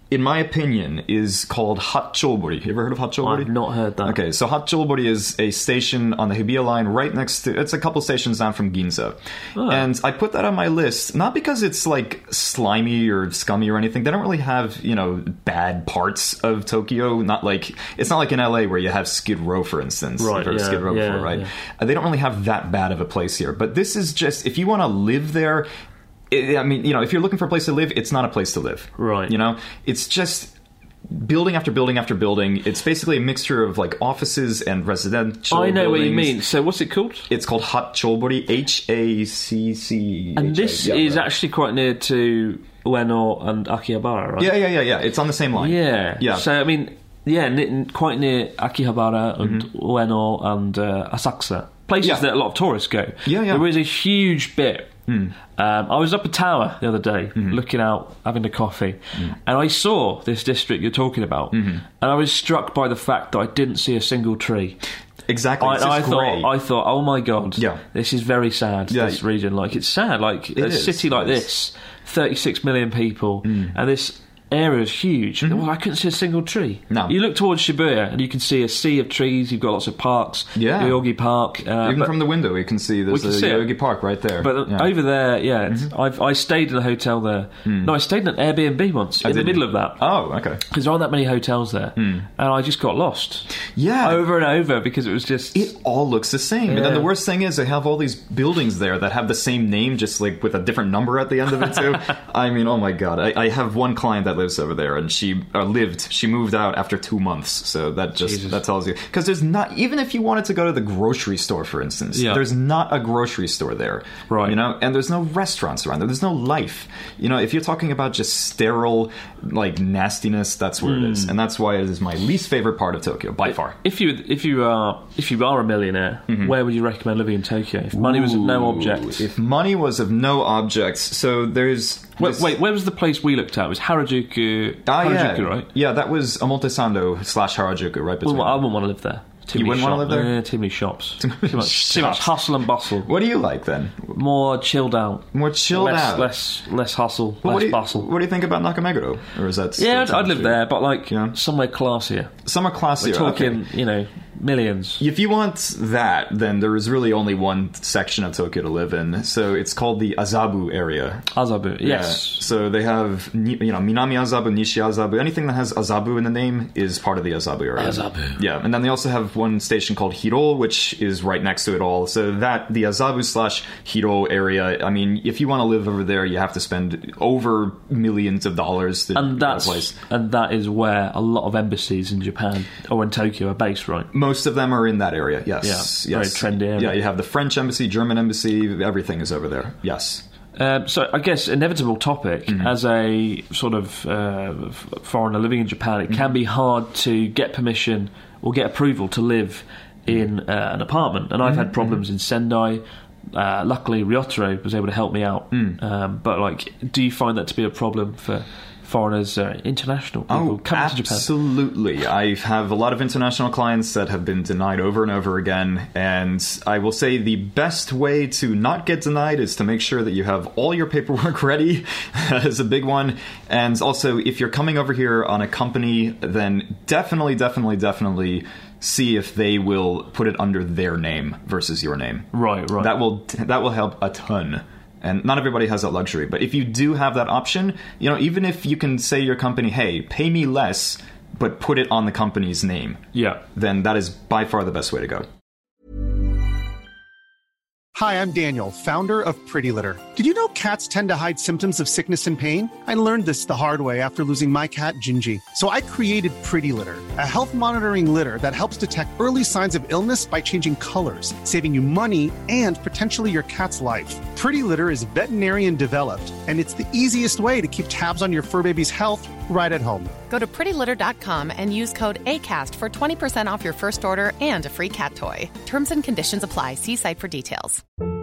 in my opinion, is called Hatchobori. You ever heard of Hatchobori? I've not heard that. Okay, so Hatchobori is a station on the Hibiya line right next to... It's a couple stations down from Ginza. Oh. And I put that on my list, not because it's, like, slimy or scummy or anything. They don't really have, you know, bad parts of Tokyo. Not like... It's not like in L A where you have Skid Row, for instance. Right, You've heard of yeah, Skid Row yeah, before, right? yeah. Uh, they don't really have that bad of a place here. But this is just... If you want to live there... It, I mean, you know, if you're looking for a place to live, it's not a place to live. Right. You know? It's just... building after building after building. It's basically a mixture of like offices and residential I know buildings. what you mean. So what's it called? It's called Hatchobori, H A C C. And this yeah, is right. actually quite near to Ueno and Akihabara, right? Yeah, yeah, yeah, yeah. It's on the same line. Yeah. Yeah. So, I mean, yeah, n- quite near Akihabara and mm-hmm. Ueno and uh, Asakusa. Places Yeah. that a lot of tourists go. Yeah, yeah. There is a huge bit. Mm. Um, I was up a tower the other day, mm-hmm. looking out, having a coffee, mm. and I saw this district you're talking about, mm-hmm. and I was struck by the fact that I didn't see a single tree. Exactly. I, it's I just thought, grey. I thought, oh my god, Yeah. this is very sad. Yeah. This region, like it's sad. Like It a is, city like it is. this, thirty-six million people, Mm. and this area is huge. Well, I couldn't see a single tree. No. You look towards Shibuya and you can see a sea of trees. You've got lots of parks. Yeah. Yoyogi Park. Uh, Even but, from the window, you can see there's We can a see it. Yogi Park right there. but Yeah. over there, yeah, it's I've, I stayed in a hotel there. No, I stayed in an Airbnb once in the did middle you? of that. Oh, okay. Because there aren't that many hotels there, and I just got lost Yeah. over and over because it was just It all looks the same. And then Yeah. the worst thing is they have all these buildings there that have the same name, just like with a different number at the end of it too. I mean, oh my god. I, I have one client that lives over there, and she uh, lived, she moved out after two months. So that just, Jesus. that tells you. Because there's not, even if you wanted to go to the grocery store, for instance, Yeah. there's not a grocery store there. Right. You know, and there's no restaurants around there. There's no life. You know, if you're talking about just sterile, like, nastiness, that's where it is. And that's why it is my least favorite part of Tokyo, by far. If you if you are if you are a millionaire, where would you recommend living in Tokyo? If money was of no Ooh, object. If money was of no objects, so there's... Wait, this- wait, where was the place we looked at? It was Harajuku. Ah, Harajuku, yeah. right? Yeah, that was Omotesando slash Harajuku, right between. Well, I wouldn't want to live there. Too You many wouldn't wanna shops. live there? Yeah, too many shops. Too, many much, too much shops. hustle and bustle. What do you like then? More chilled out. More chilled less, out. Less, less hustle. Well, less what do you, bustle. What do you think about Nakameguro? Or is that? Yeah, still I'd, I'd live too- there, but like Yeah. somewhere classier. Some are classier. We're talking, okay. you know, millions. If you want that, then there is really only one section of Tokyo to live in. So it's called the Azabu area. Azabu, Yeah. yes. So they have, ni- you know, Minami Azabu, Nishi Azabu. Anything that has Azabu in the name is part of the Azabu area. Azabu. Yeah, and then they also have one station called Hiro, which is right next to it all. So that, the Azabu slash Hiro area, I mean, if you want to live over there, you have to spend over millions of dollars to And get a that's place. and that is where a lot of embassies in Japan or in Tokyo are based, right? Most of them are in that area, yes. Yeah, very yes. trendy area. Yeah, you have the French embassy, German embassy, everything is over there, yes. Um, so I guess inevitable topic Mm-hmm. as a sort of uh, f- foreigner living in Japan, it Mm-hmm. can be hard to get permission or get approval to live in uh, an apartment. And I've Mm-hmm. had problems in Sendai. Uh, luckily, Ryotaro was able to help me out. Mm. Um, but like, do you find that to be a problem for foreigners, uh, international people Oh, coming to Japan? absolutely. I have a lot of international clients that have been denied over and over again, and I will say the best way to not get denied is to make sure that you have all your paperwork ready. That is a big one. And also, if you're coming over here on a company, then definitely, definitely, definitely see if they will put it under their name versus your name. Right, right. That will that will help a ton. And not everybody has that luxury. But if you do have that option, you know, even if you can say to your company, hey, pay me less, but put it on the company's name, Yeah. then that is by far the best way to go. Hi, I'm Daniel, founder of Pretty Litter. Did you know cats tend to hide symptoms of sickness and pain? I learned this the hard way after losing my cat, Gingy. So I created Pretty Litter, a health monitoring litter that helps detect early signs of illness by changing colors, saving you money and potentially your cat's life. Pretty Litter is veterinarian developed, and it's the easiest way to keep tabs on your fur baby's health right at home. Go to pretty litter dot com and use code ACAST for twenty percent off your first order and a free cat toy. Terms and conditions apply. See site for details.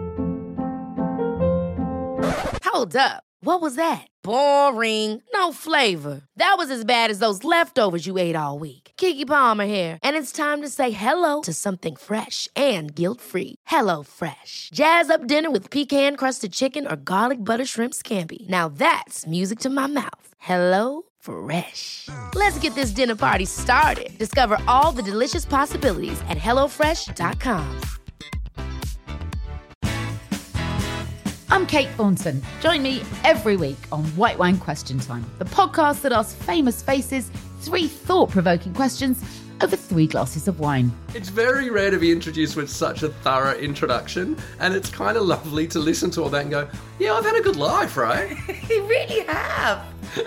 Hold up. What was that? Boring. No flavor. That was as bad as those leftovers you ate all week. Keke Palmer here, and it's time to say hello to something fresh and guilt-free. Hello Fresh. Jazz up dinner with pecan-crusted chicken or garlic butter shrimp scampi. Now that's music to my mouth. Hello Fresh. Let's get this dinner party started. Discover all the delicious possibilities at hello fresh dot com. I'm Kate Thornton. Join me every week on White Wine Question Time, the podcast that asks famous faces three thought-provoking questions over three glasses of wine. It's very rare to be introduced with such a thorough introduction, and it's kind of lovely to listen to all that and go, yeah, I've had a good life, right? You really have.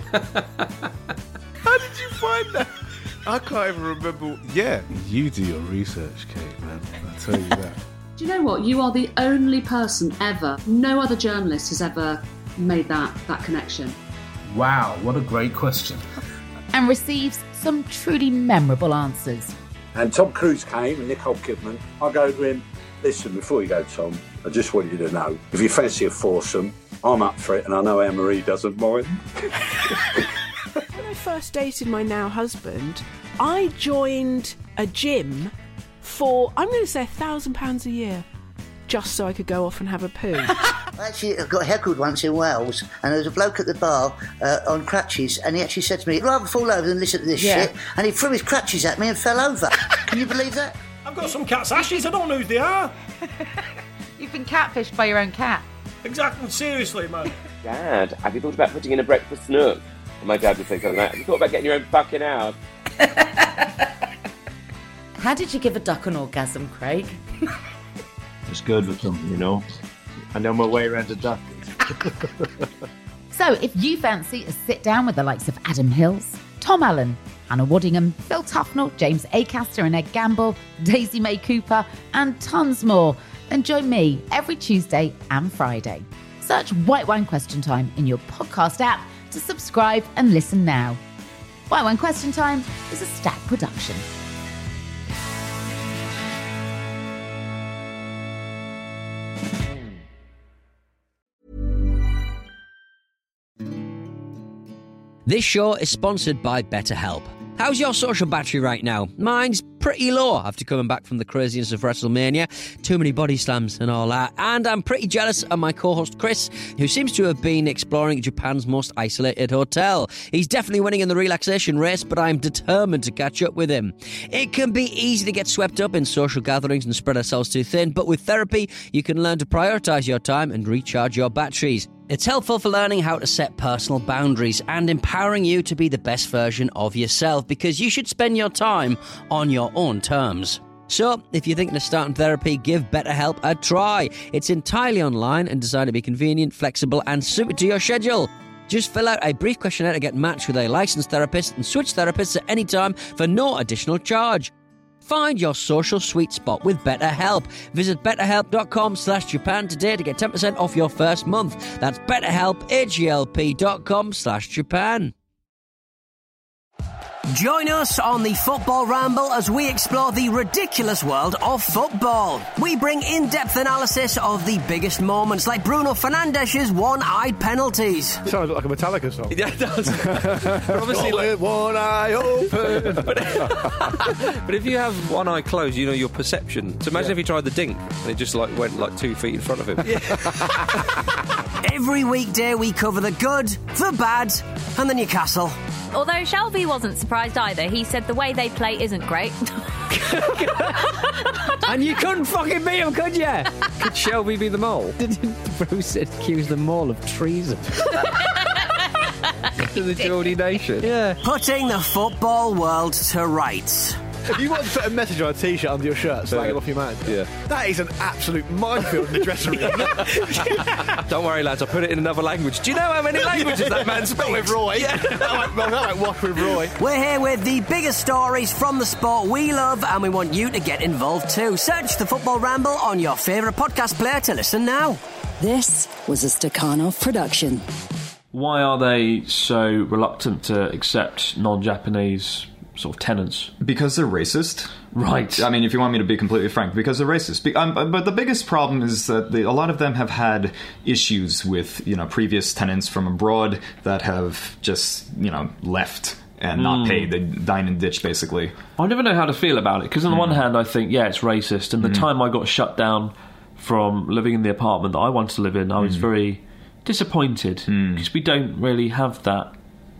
How did you find that? I can't even remember. Yeah, you do your research, Kate, man. I'll tell you that. Do you know what? You are the only person ever, no other journalist has ever made that, that connection. Wow, what a great question. And receives some truly memorable answers. And Tom Cruise came and Nicole Kidman. I go to him, listen, before you go, Tom, I just want you to know, if you fancy a foursome, I'm up for it, and I know Anne-Marie doesn't mind. When I first dated my now husband, I joined a gym for, I'm going to say, a thousand pounds a year, just so I could go off and have a poo. I actually got heckled once in Wales, and there was a bloke at the bar uh, on crutches, and he actually said to me, I'd rather fall over than listen to this Yeah. shit, and he threw his crutches at me and fell over. Can you believe that? I've got some cat's ashes, I don't know who they are. You've been catfished by your own cat. Exactly, seriously, man. Dad, have you thought about putting in a breakfast nook? And my dad would think something like that. Have you thought about getting your own fucking house? How did you give a duck an orgasm, Craig? It's good with them, you know. I know my way around a duck. So if you fancy a sit down with the likes of Adam Hills, Tom Allen, Hannah Waddingham, Phil Tufnell, James Acaster and Ed Gamble, Daisy May Cooper, and tons more, then join me every Tuesday and Friday. Search White Wine Question Time in your podcast app to subscribe and listen now. White Wine Question Time is a Stack production. This show is sponsored by BetterHelp. How's your social battery right now? Mine's pretty low after coming back from the craziness of WrestleMania. Too many body slams and all that. And I'm pretty jealous of my co-host Chris, who seems to have been exploring Japan's most isolated hotel. He's definitely winning in the relaxation race, but I'm determined to catch up with him. It can be easy to get swept up in social gatherings and spread ourselves too thin, but with therapy, you can learn to prioritise your time and recharge your batteries. It's helpful for learning how to set personal boundaries and empowering you to be the best version of yourself, because you should spend your time on your own terms. So, if you're thinking of starting therapy, give BetterHelp a try. It's entirely online and designed to be convenient, flexible and suited to your schedule. Just fill out a brief questionnaire to get matched with a licensed therapist and switch therapists at any time for no additional charge. Find your social sweet spot with BetterHelp. Visit betterhelp.com slash Japan today to get ten percent off your first month. That's betterhelp, H-E-L-P dot com slash Japan. Join us on the Football Ramble as we explore the ridiculous world of football. We bring in-depth analysis of the biggest moments, like Bruno Fernandes's one-eyed penalties. Sounds like a Metallica song. Yeah, it does. But obviously, like, with one eye open. but, but if you have one eye closed, you know your perception. So imagine yeah. if he tried the dink and it just like went like two feet in front of him. Yeah. Every weekday we cover the good, the bad, and the Newcastle. Although Shelby wasn't surprised either. He said the way they play isn't great. And you couldn't fucking beat him, could you? Could Shelby be the mole? Bruce accused the mole of treason. To the Geordie nation. Yeah. Putting the football world to rights. If you want to put a message on a t-shirt under your shirt, slag it off your man. Yeah. That is an absolute minefield in the dressing room. Don't worry, lads, I'll put it in another language. Do you know how many languages that man speaks? Not with Roy. Yeah. I like, I like walk with Roy. We're here with the biggest stories from the sport we love, and we want you to get involved too. Search the Football Ramble on your favourite podcast player to listen now. This was a Stakhanov production. Why are they so reluctant to accept non-Japanese sort of tenants? Because they're racist. Right. I mean, if you want me to be completely frank, because they're racist. Be- um, but the biggest problem is that they, a lot of them have had issues with, you know, previous tenants from abroad that have just, you know, left and not mm. paid. They dine and ditch, basically. I never know how to feel about it, because on the mm. one hand, I think, yeah, it's racist. And the mm. time I got shut down from living in the apartment that I wanted to live in, I was mm. very disappointed, because mm. we don't really have that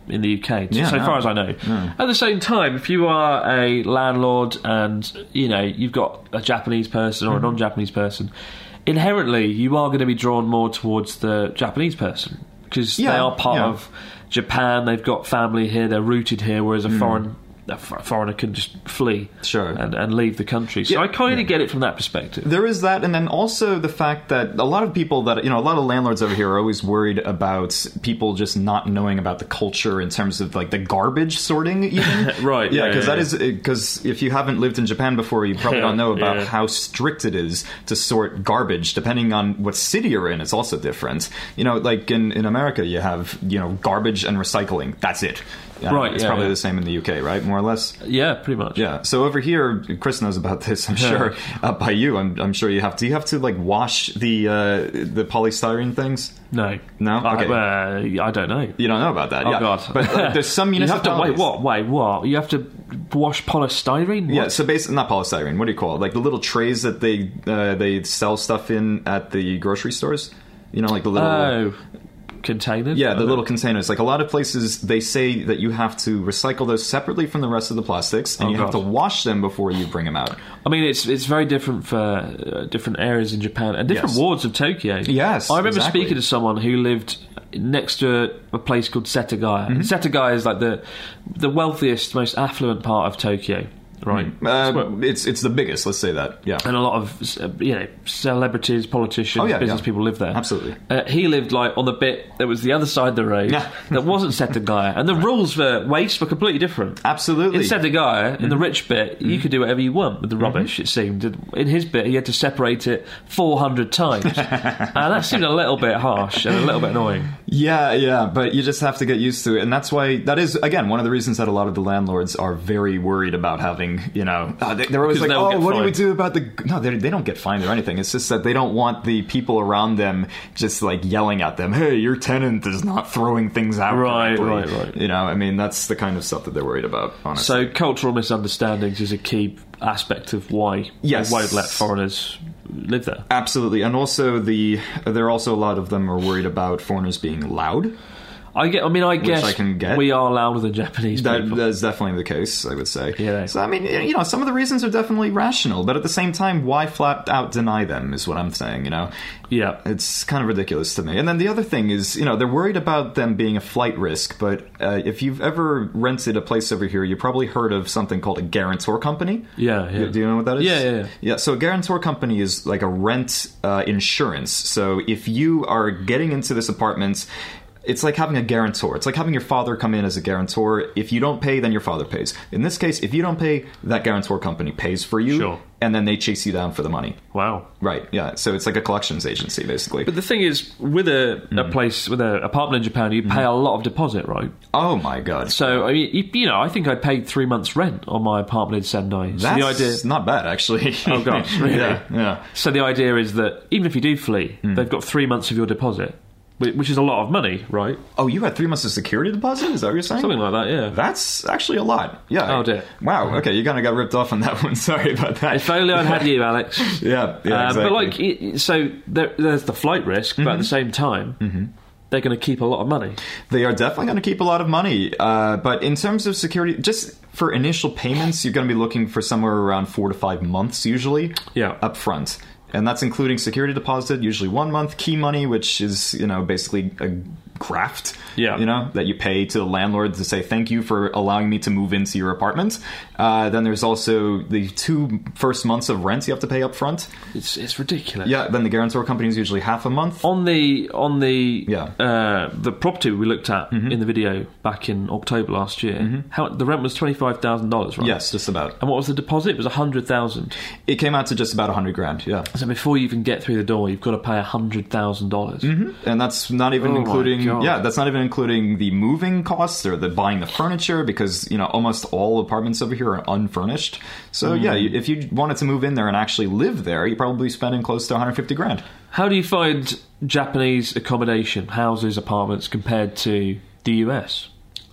in the U K, Yeah, so no. far as I know. No. At the same time, if you are a landlord and you know you've got a Japanese person or a Mhm. non-Japanese person, inherently you are going to be drawn more towards the Japanese person because they Yeah, are part yeah. of Japan. They've got family here. They're rooted here, whereas a Mm. foreign a f- foreigner can just flee sure. and, and leave the country. So Yeah, I kind of yeah. get it from that perspective. There is that, and then also the fact that a lot of people that, you know, a lot of landlords over here are always worried about people just not knowing about the culture in terms of, like, the garbage sorting, even. Right, Yeah, yeah, because yeah, that is, because if you haven't lived in Japan before, you probably Yeah, don't know about yeah. how strict it is to sort garbage. Depending on what city you're in, it's also different. You know, like in, in America, you have, you know, garbage and recycling. That's it. Uh, Right, It's yeah, probably yeah. the same in the U K, right? More or less? Yeah, pretty much. Yeah. So over here, Chris knows about this, I'm Yeah. sure. Uh, by you, I'm, I'm sure you have to. You have to, like, wash the uh, the polystyrene things? No. No? I, Okay. uh, I don't know. You don't know about that? Oh, yeah. God. But uh, there's some You have to, wait, municipalities... what? Wait, what? You have to wash polystyrene? What? Yeah, so basically, not polystyrene, what do you call it? Like the little trays that they uh, they sell stuff in at the grocery stores? You know, like the little... Oh, containers? Yeah, I the don't little know. containers. Like a lot of places, they say that you have to recycle those separately from the rest of the plastics, and Oh, you have God. to wash them before you bring them out. I mean, it's it's very different for uh, different areas in Japan and different Yes. wards of Tokyo. Yes, I remember exactly. speaking to someone who lived next to a place called Setagaya. Mhm. Setagaya is like the the wealthiest, most affluent part of Tokyo, right? Uh, it's it's the biggest, let's say that, yeah. And a lot of uh, you know celebrities, politicians, Oh, yeah, business yeah. people live there. Absolutely. Uh, he lived like on the bit that was the other side of the road that wasn't Setagaya, and the rules for waste were completely different. Absolutely. In Setagaya, in the Mhm. rich bit, you could do whatever you want with the rubbish. It seemed. In his bit, he had to separate it four hundred times, and that seemed a little bit harsh and a little bit annoying. Yeah, yeah, but you just have to get used to it, and that's why that is again one of the reasons that a lot of the landlords are very worried about having, you know, uh, they, they're always Because like, they'll oh, get what do we fined." do about the? No, they they don't get fined or anything. It's just that they don't want the people around them just like yelling at them, hey, your tenant is not throwing things out. Right, correctly." right, right. You know, I mean, that's the kind of stuff that they're worried about. Honestly. So cultural misunderstandings is a key aspect of why Yes. they won't let foreigners live there. Absolutely, and also the there are also a lot of them are worried about foreigners being loud. I get. I mean, I Which guess I can get. we are louder than Japanese That, people. that's definitely the case, I would say. Yeah. So, I mean, you know, some of the reasons are definitely rational, but at the same time, why flat out deny them is what I'm saying, you know? Yeah. It's kind of ridiculous to me. And then the other thing is, you know, they're worried about them being a flight risk, but uh, if you've ever rented a place over here, you probably heard of something called a guarantor company. Yeah, yeah. Do you know what that is? Yeah, yeah, yeah. Yeah, so a guarantor company is like a rent uh, insurance. So if you are getting into this apartment, it's like having a guarantor. It's like having your father come in as a guarantor. If you don't pay, then your father pays. In this case, if you don't pay, that guarantor company pays for you, Sure. and then they chase you down for the money. Wow. Right, yeah. So it's like a collections agency, basically. But the thing is, with a, a place, with an apartment in Japan, you pay a lot of deposit, right? Oh my god. So, I mean, you, you know, I think I paid three months' rent on my apartment in Sendai. So That's the idea, not bad, actually. Oh, gosh, really? Yeah, yeah. So the idea is that even if you do flee, they've got three months of your deposit, whi- which is a lot of money, right? Oh, you had three months of security deposit? Is that what you're saying? Something like that, yeah. That's actually a lot. Yeah. Oh, dear. Wow, okay, you kind of got ripped off on that one. Sorry about that. If only I'd had you, Alex. yeah, yeah, Uh, exactly. But, like, it, so there, there's the flight risk, but at the same time, Mm-hmm. they're going to keep a lot of money. They are definitely going to keep a lot of money. Uh, but in terms of security, just for initial payments, you're going to be looking for somewhere around four to five months usually Yeah. up front. And that's including security deposit, usually one month, key money, which is, you know, basically a graft, Yeah. you know, that you pay to the landlord to say thank you for allowing me to move into your apartment. Uh, then there's also the two first months of rent you have to pay up front. It's it's ridiculous. Yeah, then the guarantor company is usually half a month. On the on the Yeah. uh, the property we looked at Mhm. in the video back in October last year, Mhm. how the rent was twenty five thousand dollars, right? Yes, just about. And what was the deposit? It was a hundred thousand. It came out to just about a hundred grand, yeah. So before you even get through the door, you've got to pay a hundred thousand dollars. Mm-hmm. And that's not even Oh my including, God. yeah, that's not even including the moving costs or the buying the furniture, because you know almost all apartments over here are unfurnished. So Mm. yeah, you, if you wanted to move in there and actually live there, you're probably spending close to one hundred fifty grand. How do you find Japanese accommodation, houses, apartments compared to the U S?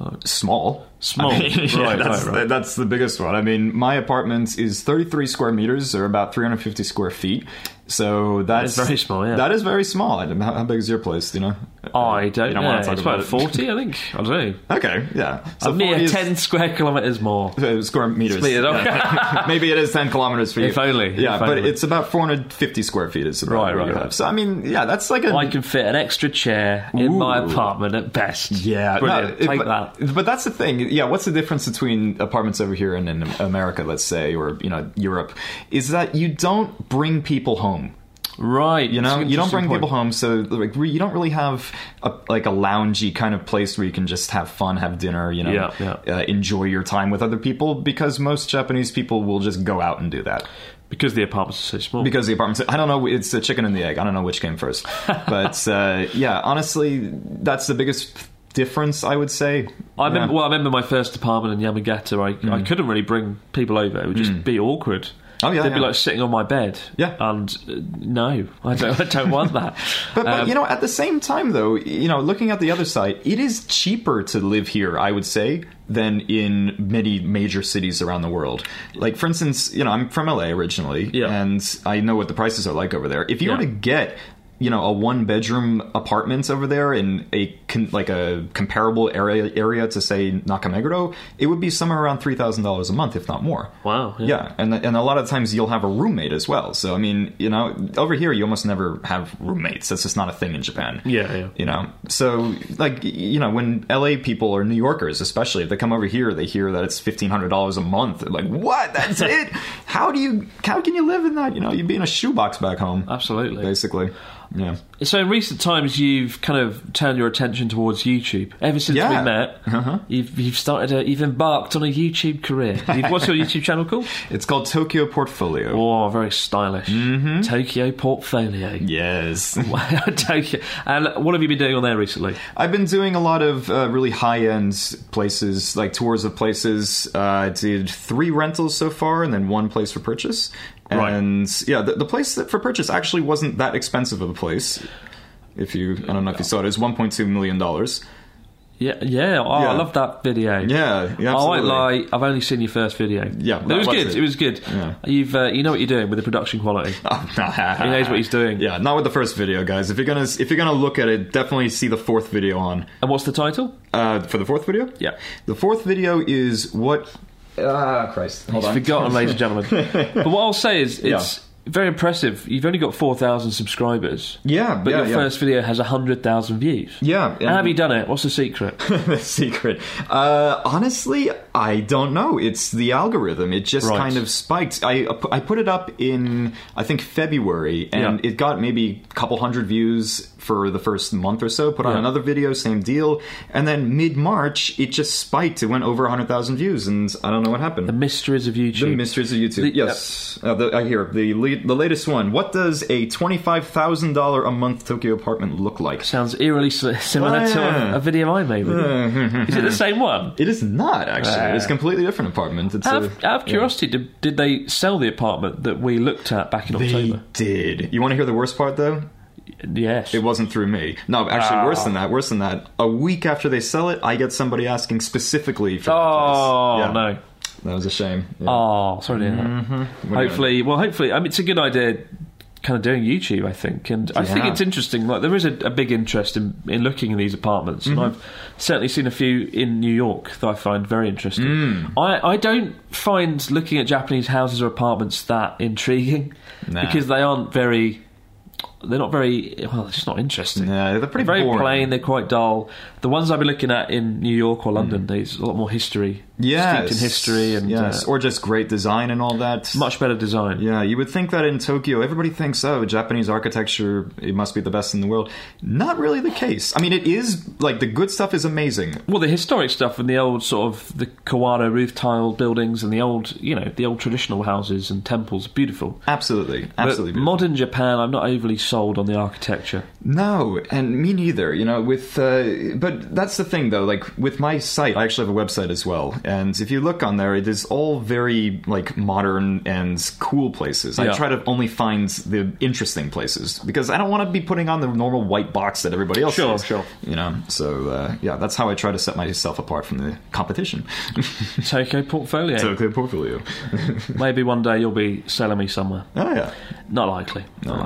Small. Small. I mean, yeah, Right, that's, right, right. that's the biggest one. I mean, my apartment is thirty-three square meters, or about three hundred fifty square feet. So that's That is very small, yeah. That is very small. I don't know, how big is your place? Do you know? I don't, you don't know. want to talk It's about about it. forty, I think. I don't know. Okay, yeah. So I'm near forty is- ten square kilometres more. Uh, square meters. Meters, okay. Yeah. Maybe it is ten kilometers for you. If only, Yeah, if but only. it's about four hundred fifty square feet. Is about Right, what right, you right. have. So I mean, yeah, that's like a. I can fit an extra chair in my Ooh. apartment at best. Yeah, Brilliant. no, it- Take but, that. But that's the thing. Yeah, what's the difference between apartments over here and in America, let's say, or you know, Europe, is that you don't bring people home. Right, you know, that's an you don't bring interesting point. people home, so like re- you don't really have a, like a loungy kind of place where you can just have fun, have dinner, you know, Yeah, yeah. Uh, enjoy your time with other people. Because most Japanese people will just go out and do that. Because the apartments are so small. Because the apartments, I don't know, it's the chicken and the egg. I don't know which came first, but uh, yeah, honestly, that's the biggest difference, I would say. I remember. Yeah. Well, I remember my first apartment in Yamagata. I, I couldn't really bring people over. It would just be awkward. Oh, yeah, they'd be yeah. like sitting on my bed. Yeah, and uh, no, I don't. I don't want that. But, but Um, you know, at the same time, though, you know, looking at the other side, it is cheaper to live here, I would say, than in many major cities around the world. Like, for instance, you know, I'm from L A originally, and I know what the prices are like over there. If you Yeah. were to get, you know, a one-bedroom apartment over there in a con- like a comparable area area to say Nakameguro, it would be somewhere around three thousand dollars a month, if not more. Wow. Yeah, and and a lot of times you'll have a roommate as well. So I mean, you know, over here you almost never have roommates. That's just not a thing in Japan. Yeah, yeah. You know, so like you know, when L A people or New Yorkers, especially, if they come over here, they hear that it's fifteen hundred dollars a month. They're like, what? That's it? How do you? How can you live in that? You know, you'd be in a shoebox back home. Absolutely. Basically. Yeah. So in recent times, you've kind of turned your attention towards YouTube. Ever since Yeah. we met, Uh-huh. you've you've started a, you've embarked on a YouTube career. You've, what's your YouTube channel called? It's called Tokyo Portfolio. Oh, very stylish. Mm-hmm. Tokyo Portfolio. Yes. Tokyo. And what have you been doing on there recently? I've been doing a lot of uh, really high-end places, like tours of places. Uh, I did three rentals so far, and then one place for purchase. And yeah, the, the place that for purchase actually wasn't that expensive of a place. If you, I don't know if you saw it, it was one point two million dollars. Yeah, yeah. Oh, Yeah. I love that video. Yeah, yeah, I won't absolutely. lie. I've only seen your first video. Yeah, it that was was good. it. It. was good. Yeah. You've uh, you know what you're doing with the production quality. He knows what he's doing. Yeah, not with the first video, guys. If you're gonna if you're gonna look at it, definitely see the fourth video on. And what's the title? Uh, for the fourth video? Yeah. The fourth video is what. Ah, Christ! Hold He's on. forgotten, ladies and gentlemen. But what I'll say is, it's very impressive. You've only got four thousand subscribers. Yeah, but yeah, your yeah. first video has one hundred thousand views. Yeah. How have you done it? What's the secret? The secret. Uh, honestly, I don't know. It's the algorithm. It just Right. kind of spiked. I I put it up in I think February, and Yeah. it got maybe a couple hundred views for the first month or so. Put on Yeah. another video, same deal, and then mid March it just spiked. It went over a hundred thousand views, and I don't know what happened. The mysteries of YouTube. The mysteries of YouTube. The- yes, uh, the, I hear the le- the latest one. What does a twenty five thousand dollar a month Tokyo apartment look like? Sounds eerily s- similar to Yeah. a, a video I made. With you. Is it the same one? It is not actually. Ah. It's a completely different apartment. It's Out a, of, out of curiosity, did, did they sell the apartment that we looked at back in They October? did. You want to hear the worst part, though? Yes. It wasn't through me. No, actually, Ah. worse than that. Worse than that. A week after they sell it, I get somebody asking specifically for Oh, that place. no. That was a shame. Yeah. Oh, sorry to hear that. Mhm. What are you Hopefully, well, hopefully, I mean, it's a good idea kind of doing YouTube, I think. And I think Yeah. it's interesting. Like, there is a, a big interest in, in looking in these apartments. Mhm. And I've certainly seen a few in New York that I find very interesting. Mm. I, I don't find looking at Japanese houses or apartments that intriguing Nah. because they aren't very... They're not very... Well, they're just not interesting. Yeah, they're pretty very boring. plain, they're quite dull. The ones I've been looking at in New York or London, there's a lot more history. Yes. Steeped in history and... yes, uh, or just great design and all that. much better design. Yeah, you would think that in Tokyo, everybody thinks, oh, Japanese architecture, it must be the best in the world. Not really the case. I mean, it is, like, the good stuff is amazing. Well, the historic stuff and the old sort of the Kawano roof tile buildings and the old, you know, the old traditional houses and temples are beautiful. Absolutely, But absolutely. beautiful. modern Japan, I'm not overly sold on the architecture. No, and me neither. You know, with uh, but that's the thing though. Like with my site, I actually have a website as well, and if you look on there, it is all very like modern and cool places. Yeah. I try to only find the interesting places because I don't want to be putting on the normal white box that everybody else Sure, is. sure. You know, so uh, yeah, that's how I try to set myself apart from the competition. Tokyo Portfolio. Tokyo Portfolio. Maybe one day you'll be selling me somewhere. Oh yeah. Not likely. Not No. likely.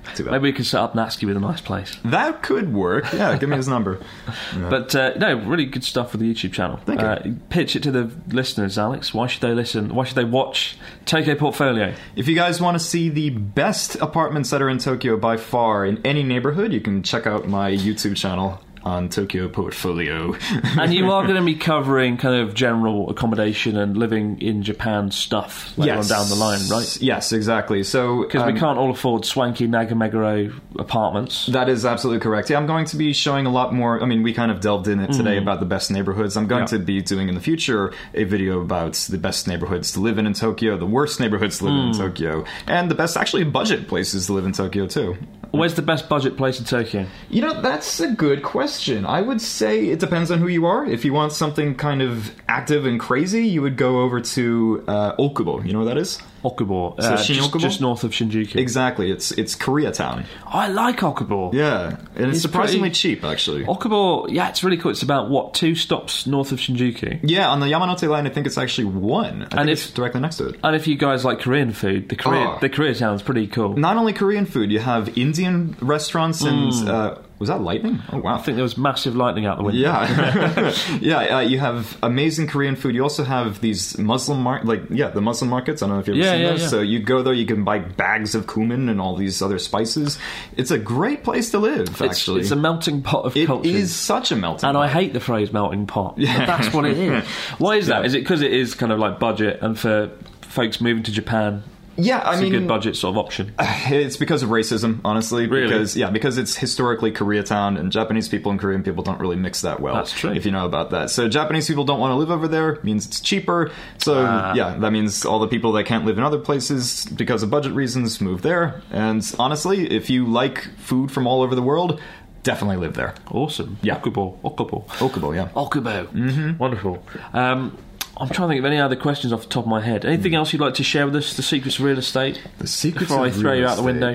too bad. Maybe we can set up Natsuki with a nice place. That could work. Yeah, give me his number. Yeah. But uh, no, really good stuff with the YouTube channel. Thank uh, you. Pitch it to the listeners, Alex. Why should they listen? Why should they watch Tokyo Portfolio? If you guys want to see the best apartments that are in Tokyo by far in any neighborhood, you can check out my YouTube channel on Tokyo Portfolio. And you are going to be covering kind of general accommodation and living in Japan stuff later yes. on down the line, right? Yes, exactly. So because um, we can't all afford swanky Nagameguro apartments. That is absolutely correct. Yeah, I'm going to be showing a lot more. I mean, we kind of delved in it today mm. about the best neighborhoods. I'm going yeah. to be doing in the future a video about the best neighborhoods to live in in Tokyo, the worst neighborhoods to live mm. in in Tokyo, and the best, actually, budget places to live in Tokyo, too. Where's the best budget place in Tokyo? You know, that's a good question. I would say it depends on who you are. If you want something kind of active and crazy, you would go over to uh, Okubo. You know what that is? Okubo. So Uh, Shin just, Okubo? just north of Shinjuku. Exactly. It's it's Koreatown. Oh, I like Okubo. Yeah. And it's, It's surprisingly pretty- cheap, actually. Okubo, yeah, it's really cool. It's about, what, two stops north of Shinjuku? Yeah, on the Yamanote line, I think it's actually one. I And think if- it's directly next to it. And if you guys like Korean food, the Korea, Oh. the Koreatown's pretty cool. Not only Korean food, you have Indian restaurants and... Mm. Uh, was that lightning? Oh, wow. I think there was massive lightning out the window. Yeah, yeah. Uh, you have amazing Korean food. You also have these Muslim mar- like yeah, the Muslim markets. I don't know if you've ever Yeah, seen yeah, those. yeah. So you go there, you can buy bags of cumin and all these other spices. It's a great place to live. It's, actually, it's a melting pot of It cultures. is such a melting And pot. I hate the phrase melting pot. Yeah. But that's what it is. Why is that? Yeah. Is it because it is kind of like budget and for folks moving to Japan? Yeah, I it's mean, a good budget sort of option. It's because of racism, honestly. Really? Because yeah, because it's historically Koreatown, and Japanese people and Korean people don't really mix that well. That's true. If you know about that. So Japanese people don't want to live over there. Means it's cheaper. So Ah. yeah, that means all the people that can't live in other places because of budget reasons move there. And honestly, if you like food from all over the world, definitely live there. Awesome. Yeah. Okubo. Okubo. Okubo, yeah. Okubo. Mm-hmm. Wonderful. Um, I'm trying to think of any other questions off the top of my head. Anything else you'd like to share with us? The secrets of real estate? The secrets Before of I throw real you out the window.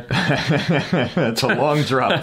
It's a long drop.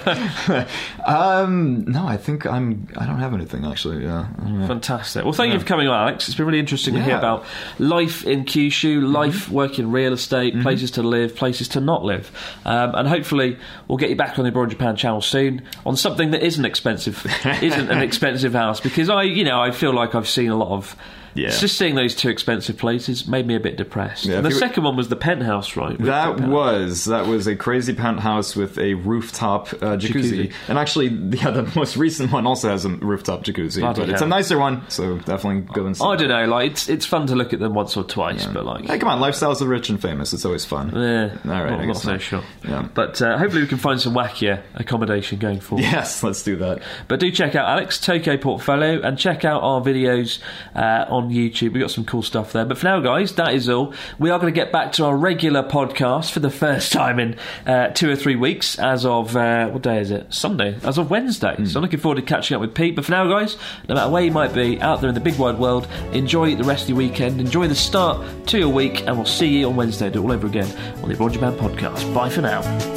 um, no, I think I'm. I don't have anything actually. Yeah. I don't know. Fantastic. Well, thank Yeah. you for coming on, Alex. It's been really interesting to hear Yeah. about life in Kyushu, life working real estate, places to live, places to not live. Um, and hopefully we'll get you back on the Abroad Japan channel soon on something that isn't expensive, isn't an expensive house. Because I, you know, I feel like I've seen a lot of... Yeah. Just seeing those two expensive places made me a bit depressed. Yeah, and the if you- second one was the penthouse, right? With That the- was that was a crazy penthouse with a rooftop uh, jacuzzi. Jacuzzi. and actually, yeah, the most recent one also has a rooftop jacuzzi, Bloody but it's a hell. nicer one, so definitely go and see. I that. don't know, like it's it's fun to look at them once or twice, but like Hey, come on, lifestyles of the rich and famous. It's always fun. Yeah, All right, not, I not guess so not. sure. Yeah. But uh, hopefully we can find some wackier accommodation going forward. Yes, let's do that. But do check out Alex Tokyo Portfolio and check out our videos uh, on YouTube. We've got some cool stuff there. But for now, guys, that is all. We are going to get back to our regular podcast for the first time in uh, two or three weeks as of, uh, what day is it? Sunday. As of Wednesday. Mm. So I'm looking forward to catching up with Pete. But for now, guys, no matter where you might be out there in the big wide world, enjoy the rest of your weekend, enjoy the start to your week, and we'll see you on Wednesday. Do it all over again on the Abroad Japan podcast. Bye for now.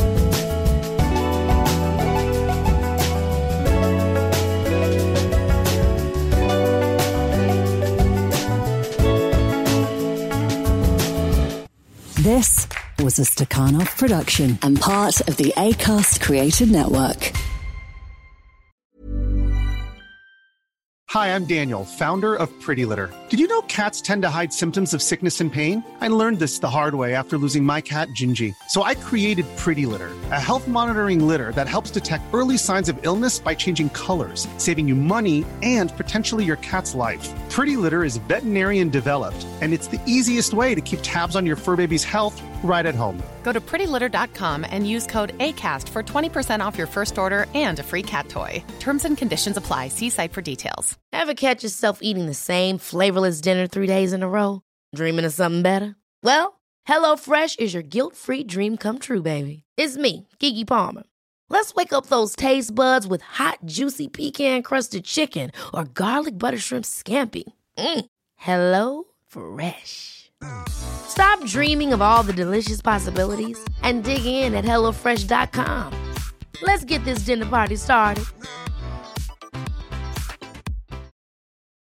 This was a Stakhanov production and part of the Acast Creative Network. Hi, I'm Daniel, founder of Pretty Litter. Did you know cats tend to hide symptoms of sickness and pain? I learned this the hard way after losing my cat, Gingy. So I created Pretty Litter, a health monitoring litter that helps detect early signs of illness by changing colors, saving you money and potentially your cat's life. Pretty Litter is veterinarian developed, and it's the easiest way to keep tabs on your fur baby's health right at home. Go to pretty litter dot com and use code ACAST for twenty percent off your first order and a free cat toy. Terms and conditions apply. See site for details. Ever catch yourself eating the same flavorless dinner three days in a row? Dreaming of something better? Well, HelloFresh is your guilt-free dream come true, baby. It's me, Keke Palmer. Let's wake up those taste buds with hot, juicy pecan-crusted chicken or garlic butter shrimp scampi. Mm. Hello Fresh. Stop dreaming of all the delicious possibilities and dig in at hello fresh dot com. Let's get this dinner party started.